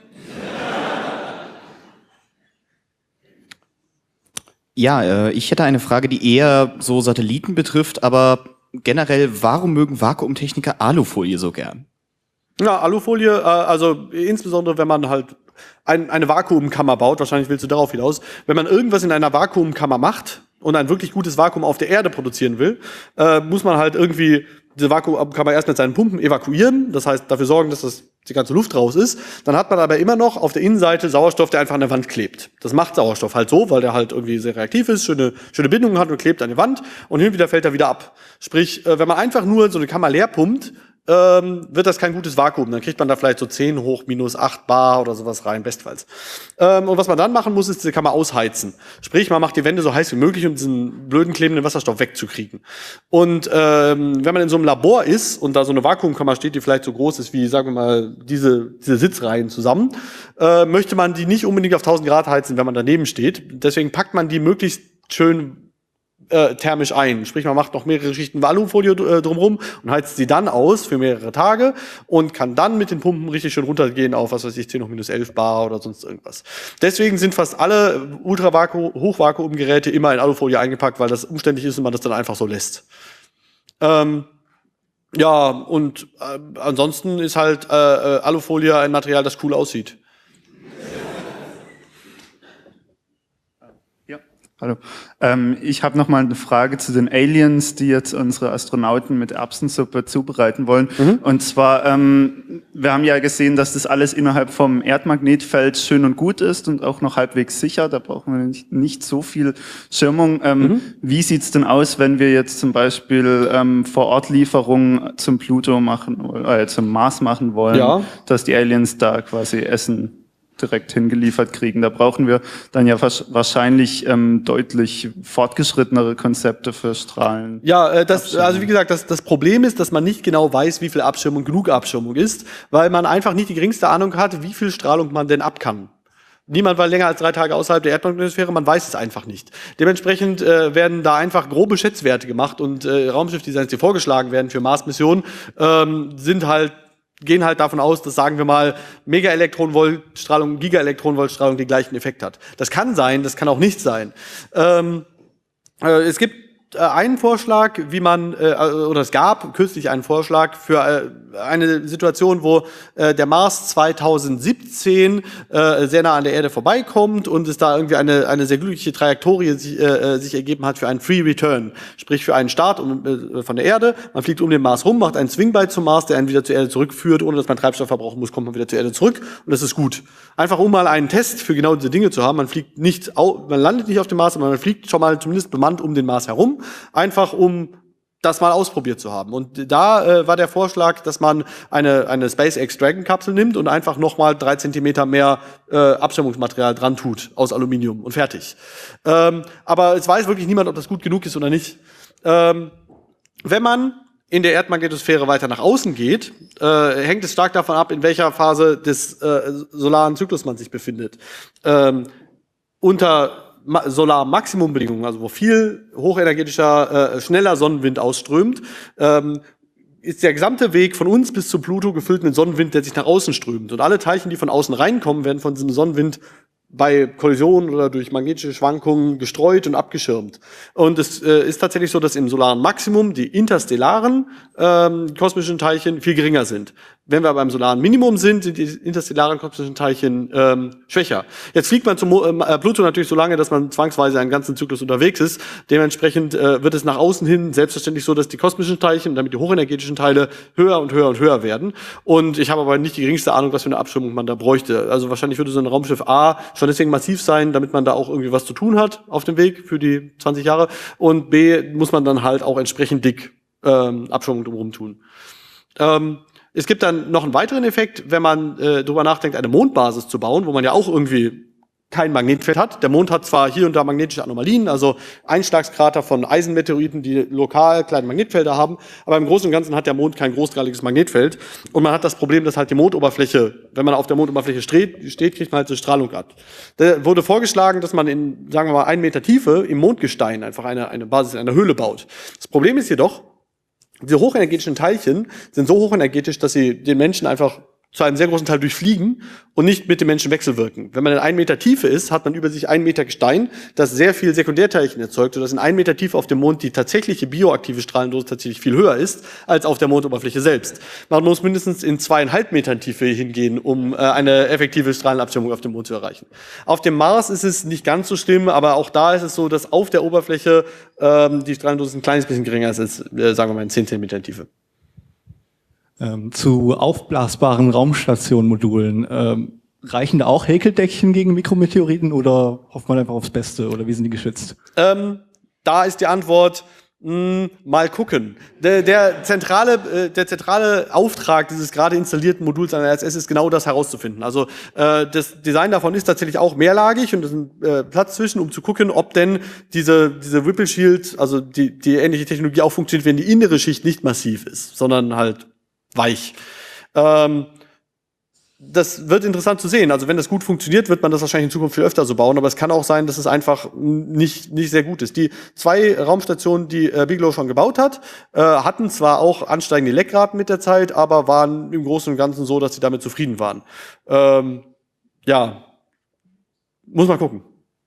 Speaker 13: Ja, äh, ich hätte eine Frage, die eher so Satelliten betrifft, aber generell, warum mögen Vakuumtechniker Alufolie so gern?
Speaker 1: Ja, Alufolie, äh, also insbesondere wenn man halt ein, eine Vakuumkammer baut, wahrscheinlich willst du darauf hinaus, wenn man irgendwas in einer Vakuumkammer macht und ein wirklich gutes Vakuum auf der Erde produzieren will, äh, muss man halt irgendwie diese Vakuumkammer erst mit seinen Pumpen evakuieren, das heißt dafür sorgen, dass das, die ganze Luft raus ist. Dann hat man aber immer noch auf der Innenseite Sauerstoff, der einfach an der Wand klebt. Das macht Sauerstoff halt so, weil der halt irgendwie sehr reaktiv ist, schöne, schöne Bindungen hat und klebt an die Wand und hin und wieder fällt er wieder ab. Sprich, äh, wenn man einfach nur so eine Kammer leer pumpt, ähm, wird das kein gutes Vakuum. Dann kriegt man da vielleicht so zehn hoch minus acht Bar oder sowas rein, bestfalls. Ähm, und was man dann machen muss, ist diese Kammer ausheizen. Sprich, man macht die Wände so heiß wie möglich, um diesen blöden klebenden Wasserstoff wegzukriegen. Und ähm, wenn man in so einem Labor ist und da so eine Vakuumkammer steht, die vielleicht so groß ist wie, sagen wir mal, diese, diese Sitzreihen zusammen, äh, möchte man die nicht unbedingt auf tausend Grad heizen, wenn man daneben steht. Deswegen packt man die möglichst schön Äh, thermisch ein. Sprich, man macht noch mehrere Schichten Alufolie äh, drumherum und heizt sie dann aus für mehrere Tage und kann dann mit den Pumpen richtig schön runtergehen auf, was weiß ich, zehn hoch minus elf Bar oder sonst irgendwas. Deswegen sind fast alle Ultra-Hochvakuumgeräte immer in Alufolie eingepackt, weil das umständlich ist und man das dann einfach so lässt. Ähm, ja, und äh, ansonsten ist halt äh, Alufolie ein Material, das cool aussieht.
Speaker 14: Hallo. Ähm, ich habe noch mal eine Frage zu den Aliens, die jetzt unsere Astronauten mit Erbsensuppe zubereiten wollen. Mhm. Und zwar, ähm, wir haben ja gesehen, dass das alles innerhalb vom Erdmagnetfeld schön und gut ist und auch noch halbwegs sicher. Da brauchen wir nicht, nicht so viel Schirmung. Ähm, mhm. Wie sieht's denn aus, wenn wir jetzt zum Beispiel ähm, Vor-Ort-Lieferungen zum Pluto machen, äh, zum Mars machen wollen, ja, dass die Aliens da quasi Essen direkt hingeliefert kriegen. Da brauchen wir dann ja wahrscheinlich ähm, deutlich fortgeschrittenere Konzepte für Strahlen.
Speaker 1: Ja, äh, das, also wie gesagt, das, das Problem ist, dass man nicht genau weiß, wie viel Abschirmung genug Abschirmung ist, weil man einfach nicht die geringste Ahnung hat, wie viel Strahlung man denn ab kann. Niemand war länger als drei Tage außerhalb der Erdmagnetosphäre, man weiß es einfach nicht. Dementsprechend äh, werden da einfach grobe Schätzwerte gemacht und äh, Raumschiffdesigns, die vorgeschlagen werden für Mars-Missionen, ähm, sind halt gehen halt davon aus, dass, sagen wir mal, Megaelektronenvoltstrahlung, Gigaelektronenvoltstrahlung den gleichen Effekt hat. Das kann sein, das kann auch nicht sein. Ähm, äh, es gibt äh, einen Vorschlag, wie man, äh, oder es gab kürzlich einen Vorschlag für äh, eine Situation, wo äh, der Mars zweitausendsiebzehn äh, sehr nah an der Erde vorbeikommt und es da irgendwie eine, eine sehr glückliche Trajektorie sich, äh, sich ergeben hat für einen Free Return. Sprich für einen Start um, äh, von der Erde. Man fliegt um den Mars rum, macht einen Swing-By zum Mars, der einen wieder zur Erde zurückführt. Ohne dass man Treibstoff verbrauchen muss, kommt man wieder zur Erde zurück. Und das ist gut. Einfach um mal einen Test für genau diese Dinge zu haben. Man fliegt nicht, man landet nicht auf dem Mars, sondern man fliegt schon mal zumindest bemannt um den Mars herum. Einfach um das mal ausprobiert zu haben. Und da äh, war der Vorschlag, dass man eine, eine SpaceX Dragon-Kapsel nimmt und einfach nochmal drei Zentimeter mehr äh, Abschirmungsmaterial dran tut, aus Aluminium und fertig. Ähm, aber es weiß wirklich niemand, ob das gut genug ist oder nicht. Ähm, wenn man in der Erdmagnetosphäre weiter nach außen geht, äh, hängt es stark davon ab, in welcher Phase des äh, solaren Zyklus man sich befindet. Ähm, unter Solar-Maximumbedingungen, also wo viel hochenergetischer, äh, schneller Sonnenwind ausströmt, ähm, ist der gesamte Weg von uns bis zu Pluto gefüllt mit Sonnenwind, der sich nach außen strömt. Und alle Teilchen, die von außen reinkommen, werden von diesem Sonnenwind bei Kollisionen oder durch magnetische Schwankungen gestreut und abgeschirmt. Und es äh, ist tatsächlich so, dass im solaren Maximum die interstellaren ähm, kosmischen Teilchen viel geringer sind. Wenn wir beim solaren Minimum sind, sind die interstellaren kosmischen Teilchen ähm, schwächer. Jetzt fliegt man zum äh, Pluto natürlich so lange, dass man zwangsweise einen ganzen Zyklus unterwegs ist. Dementsprechend äh, wird es nach außen hin selbstverständlich so, dass die kosmischen Teilchen und damit die hochenergetischen Teile höher und höher und höher werden. Und ich habe aber nicht die geringste Ahnung, was für eine Abschirmung man da bräuchte. Also wahrscheinlich würde so ein Raumschiff A schon deswegen massiv sein, damit man da auch irgendwie was zu tun hat auf dem Weg für die zwanzig Jahre. Und B muss man dann halt auch entsprechend dick ähm, Abschirmung drumherum tun. Ähm, Es gibt dann noch einen weiteren Effekt, wenn man äh, darüber nachdenkt, eine Mondbasis zu bauen, wo man ja auch irgendwie kein Magnetfeld hat. Der Mond hat zwar hier und da magnetische Anomalien, also Einschlagskrater von Eisenmeteoriten, die lokal kleine Magnetfelder haben, aber im Großen und Ganzen hat der Mond kein großgradiges Magnetfeld. Und man hat das Problem, dass halt die Mondoberfläche, wenn man auf der Mondoberfläche steht, steht kriegt man halt so Strahlung ab. Da wurde vorgeschlagen, dass man in, sagen wir mal, einen Meter Tiefe im Mondgestein einfach eine, eine Basis in einer Höhle baut. Das Problem ist jedoch, diese hochenergetischen Teilchen sind so hochenergetisch, dass sie den Menschen einfach zu einem sehr großen Teil durchfliegen und nicht mit dem Menschen wechselwirken. Wenn man in einen Meter Tiefe ist, hat man über sich einen Meter Gestein, das sehr viel Sekundärteilchen erzeugt, sodass in einen Meter Tiefe auf dem Mond die tatsächliche bioaktive Strahlendosis tatsächlich viel höher ist als auf der Mondoberfläche selbst. Man muss mindestens in zweieinhalb Metern Tiefe hingehen, um äh, eine effektive Strahlenabschirmung auf dem Mond zu erreichen. Auf dem Mars ist es nicht ganz so schlimm, aber auch da ist es so, dass auf der Oberfläche ähm, die Strahlendosis ein kleines bisschen geringer ist als, äh, sagen wir mal, in zehn Zentimetern Tiefe.
Speaker 15: Ähm, zu aufblasbaren Raumstationenmodulen. Ähm, reichen da auch Häkeldeckchen gegen Mikrometeoriten oder hofft man einfach aufs Beste oder wie sind die geschützt?
Speaker 1: Ähm, da ist die Antwort, mh, mal gucken. Der, der, zentrale, äh, der zentrale Auftrag dieses gerade installierten Moduls an der I S S ist genau das herauszufinden. Also äh, das Design davon ist tatsächlich auch mehrlagig und es ist ein äh, Platz zwischen, um zu gucken, ob denn diese, diese Ripple Shield, also die, die ähnliche Technologie auch funktioniert, wenn die innere Schicht nicht massiv ist, sondern halt weich. Ähm, das wird interessant zu sehen. Also wenn das gut funktioniert, wird man das wahrscheinlich in Zukunft viel öfter so bauen. Aber es kann auch sein, dass es einfach nicht nicht sehr gut ist. Die zwei Raumstationen, die äh, Bigelow schon gebaut hat, äh, hatten zwar auch ansteigende Leckraten mit der Zeit, aber waren im Großen und Ganzen so, dass sie damit zufrieden waren. Ähm, ja, muss man gucken.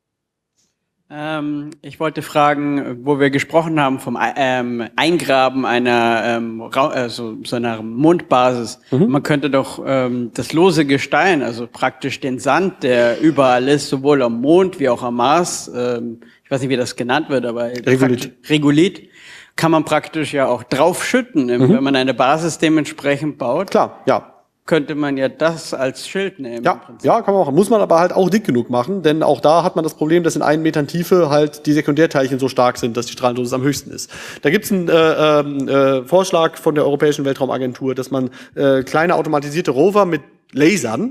Speaker 16: Ähm, ich wollte fragen, wo wir gesprochen haben vom ähm, Eingraben einer ähm, Ra also so einer Mondbasis. Mhm. Man könnte doch ähm, das lose Gestein, also praktisch den Sand, der überall ist, sowohl am Mond wie auch am Mars, ähm, ich weiß nicht, wie das genannt wird, aber
Speaker 1: Regolith,
Speaker 16: Regolith kann man praktisch ja auch draufschütten, mhm. wenn man eine Basis dementsprechend baut.
Speaker 1: Klar, ja.
Speaker 16: Könnte man ja das als Schild nehmen.
Speaker 1: Ja, ja, kann man machen. Muss man aber halt auch dick genug machen, denn auch da hat man das Problem, dass in einen Metern Tiefe halt die Sekundärteilchen so stark sind, dass die Strahlendosis am höchsten ist. Da gibt's einen äh, äh, Vorschlag von der Europäischen Weltraumagentur, dass man äh, kleine automatisierte Rover mit Lasern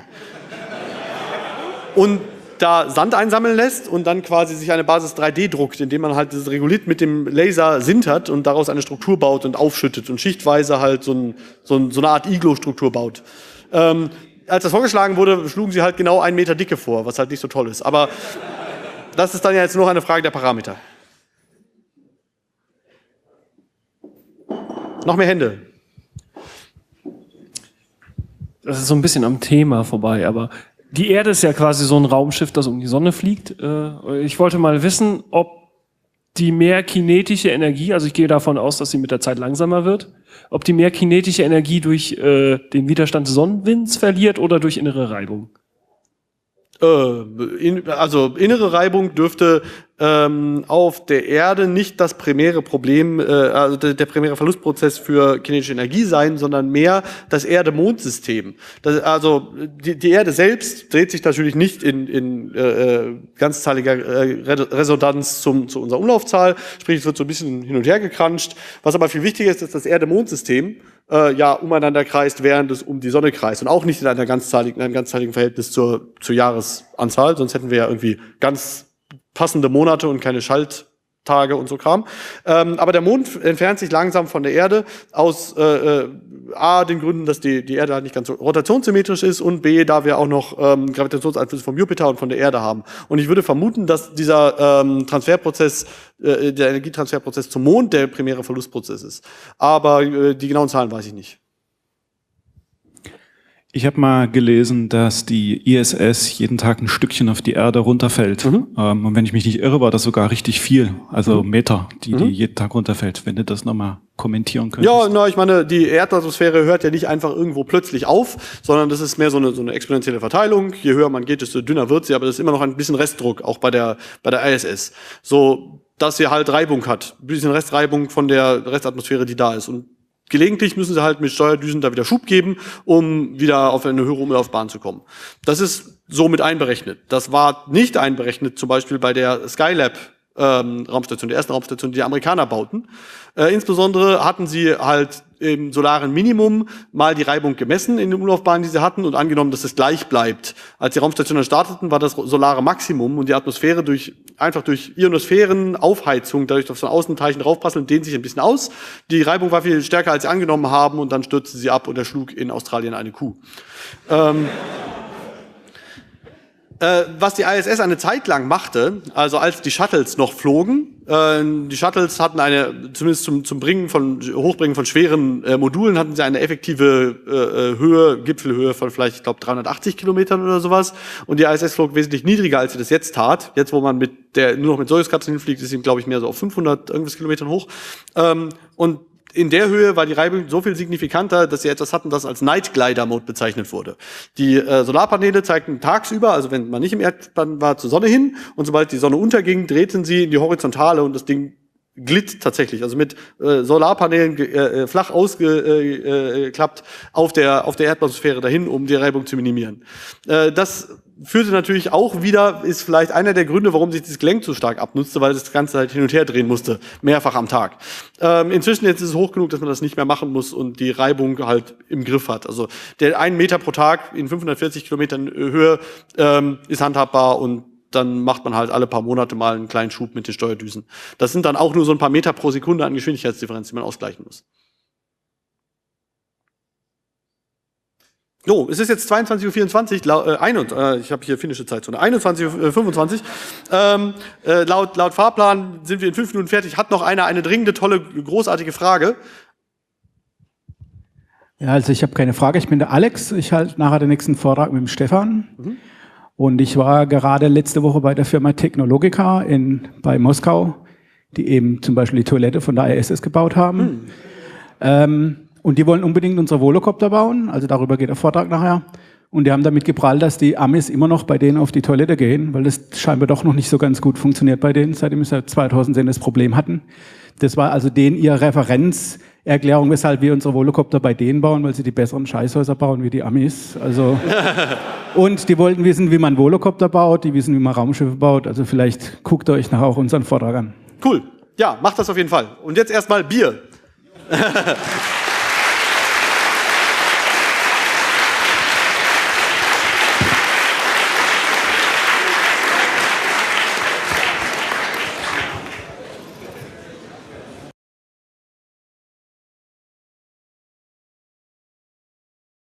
Speaker 1: und da Sand einsammeln lässt und dann quasi sich eine Basis drei D druckt, indem man halt dieses Regolith mit dem Laser sintert und daraus eine Struktur baut und aufschüttet und schichtweise halt so, ein, so, ein, so eine Art Iglo-Struktur baut. Ähm, als das vorgeschlagen wurde, schlugen sie halt genau einen Meter Dicke vor, was halt nicht so toll ist. Aber das ist dann ja jetzt nur noch eine Frage der Parameter. Noch mehr Hände.
Speaker 17: Das ist so ein bisschen am Thema vorbei, aber die Erde ist ja quasi so ein Raumschiff, das um die Sonne fliegt. Ich wollte mal wissen, ob die mehr kinetische Energie, also ich gehe davon aus, dass sie mit der Zeit langsamer wird, ob die mehr kinetische Energie durch äh, den Widerstand des Sonnenwinds verliert oder durch innere Reibung.
Speaker 1: Äh, in, also innere Reibung dürfte ähm, auf der Erde nicht das primäre Problem, äh, also der, der primäre Verlustprozess für kinetische Energie sein, sondern mehr das Erde-Mond-System. Das, also die, die Erde selbst dreht sich natürlich nicht in, in äh, ganzzahliger äh, Resonanz zum, zu unserer Umlaufzahl, sprich es wird so ein bisschen hin und her gekranscht. Was aber viel wichtiger ist, ist das Erde-Mond-System äh, ja umeinander kreist, während es um die Sonne kreist und auch nicht in einer ganzzahligen, in einem ganzzahligen Verhältnis zur, zur Jahresanzahl, sonst hätten wir ja irgendwie ganz passende Monate und keine Schalttage und so Kram. Ähm, aber der Mond entfernt sich langsam von der Erde aus äh, äh, A, den Gründen, dass die, die Erde halt nicht ganz so rotationssymmetrisch ist und B, da wir auch noch ähm, Gravitationseinflüsse vom Jupiter und von der Erde haben. Und ich würde vermuten, dass dieser ähm, Transferprozess, äh, der Energietransferprozess zum Mond der primäre Verlustprozess ist. Aber äh, die genauen Zahlen weiß ich nicht.
Speaker 18: Ich habe mal gelesen, dass die I S S jeden Tag ein Stückchen auf die Erde runterfällt. Mhm. Ähm, und wenn ich mich nicht irre, war das sogar richtig viel. Also mhm. Meter, die, die mhm. jeden Tag runterfällt. Wenn du das nochmal kommentieren könntest.
Speaker 1: Ja, na, ich meine, die Erdatmosphäre hört ja nicht einfach irgendwo plötzlich auf, sondern das ist mehr so eine, so eine exponentielle Verteilung. Je höher man geht, desto dünner wird sie, aber das ist immer noch ein bisschen Restdruck, auch bei der, bei der I S S. So, dass sie halt Reibung hat. Ein bisschen Restreibung von der Restatmosphäre, die da ist. Und gelegentlich müssen sie halt mit Steuerdüsen da wieder Schub geben, um wieder auf eine höhere Umlaufbahn zu kommen. Das ist so mit einberechnet. Das war nicht einberechnet, zum Beispiel bei der Skylab ähm, Raumstation, der ersten Raumstation, die die Amerikaner bauten. Äh, insbesondere hatten sie halt im solaren Minimum mal die Reibung gemessen in den Umlaufbahnen, die sie hatten, und angenommen, dass es gleich bleibt. Als die Raumstationen starteten, war das solare Maximum und die Atmosphäre durch einfach durch Ionosphärenaufheizung, dadurch, dass von außen Teilchen draufprasseln, dehnt sich ein bisschen aus. Die Reibung war viel stärker, als sie angenommen haben, und dann stürzte sie ab und erschlug in Australien eine Kuh. Ähm, Äh, was die I S S eine Zeit lang machte, also als die Shuttles noch flogen, äh, die Shuttles hatten eine, zumindest zum, zum Bringen von, Hochbringen von schweren äh, Modulen, hatten sie eine effektive äh, Höhe, Gipfelhöhe von vielleicht, ich glaube, dreihundertachtzig Kilometern oder sowas. Und die I S S flog wesentlich niedriger, als sie das jetzt tat. Jetzt, wo man mit der nur noch mit Soyuz-Kapseln hinfliegt, ist sie, glaube ich, mehr so auf fünfhundert irgendwas Kilometern hoch. Ähm, und in der Höhe war die Reibung so viel signifikanter, dass sie etwas hatten, das als Night Glider Mode bezeichnet wurde. Die äh, Solarpaneele zeigten tagsüber, also wenn man nicht im Erdbahn war, zur Sonne hin, und sobald die Sonne unterging, drehten sie in die Horizontale und das Ding glitt tatsächlich, also mit äh, Solarpanelen äh, flach ausgeklappt auf der auf der Erdatmosphäre dahin, um die Reibung zu minimieren. Äh, das führte natürlich auch wieder, ist vielleicht einer der Gründe, warum sich das Gelenk so stark abnutzte, weil das Ganze halt hin und her drehen musste, mehrfach am Tag. Ähm, inzwischen jetzt ist es hoch genug, dass man das nicht mehr machen muss und die Reibung halt im Griff hat. Also der einen Meter pro Tag in fünfhundertvierzig Kilometern Höhe ähm, ist handhabbar, und dann macht man halt alle paar Monate mal einen kleinen Schub mit den Steuerdüsen. Das sind dann auch nur so ein paar Meter pro Sekunde an Geschwindigkeitsdifferenz, die man ausgleichen muss. So, es ist jetzt zweiundzwanzig Uhr vierundzwanzig, äh, einund, äh, ich habe hier finnische Zeitzone, einundzwanzig Uhr fünfundzwanzig. Ähm, äh, laut, laut Fahrplan sind wir in fünf Minuten fertig. Hat noch einer eine dringende, tolle, großartige Frage?
Speaker 19: Ja, also ich habe keine Frage. Ich bin der Alex. Ich halte nachher den nächsten Vortrag mit dem Stefan. Mhm. Und ich war gerade letzte Woche bei der Firma Technologica in, bei Moskau, die eben zum Beispiel die Toilette von der I S S gebaut haben. Mhm. Ähm, Und die wollen unbedingt unsere Volocopter bauen, also darüber geht der Vortrag nachher. Und die haben damit geprallt, dass die Amis immer noch bei denen auf die Toilette gehen, weil das scheinbar doch noch nicht so ganz gut funktioniert bei denen, seitdem sie seit zweitausend das Problem hatten. Das war also denen ihre Referenzerklärung, weshalb wir unsere Volocopter bei denen bauen, weil sie die besseren Scheißhäuser bauen wie die Amis. Also und die wollten wissen, wie man Volocopter baut, die wissen, wie man Raumschiffe baut. Also vielleicht guckt ihr euch nachher auch unseren Vortrag an.
Speaker 1: Cool. Ja, macht das auf jeden Fall. Und jetzt erstmal Bier.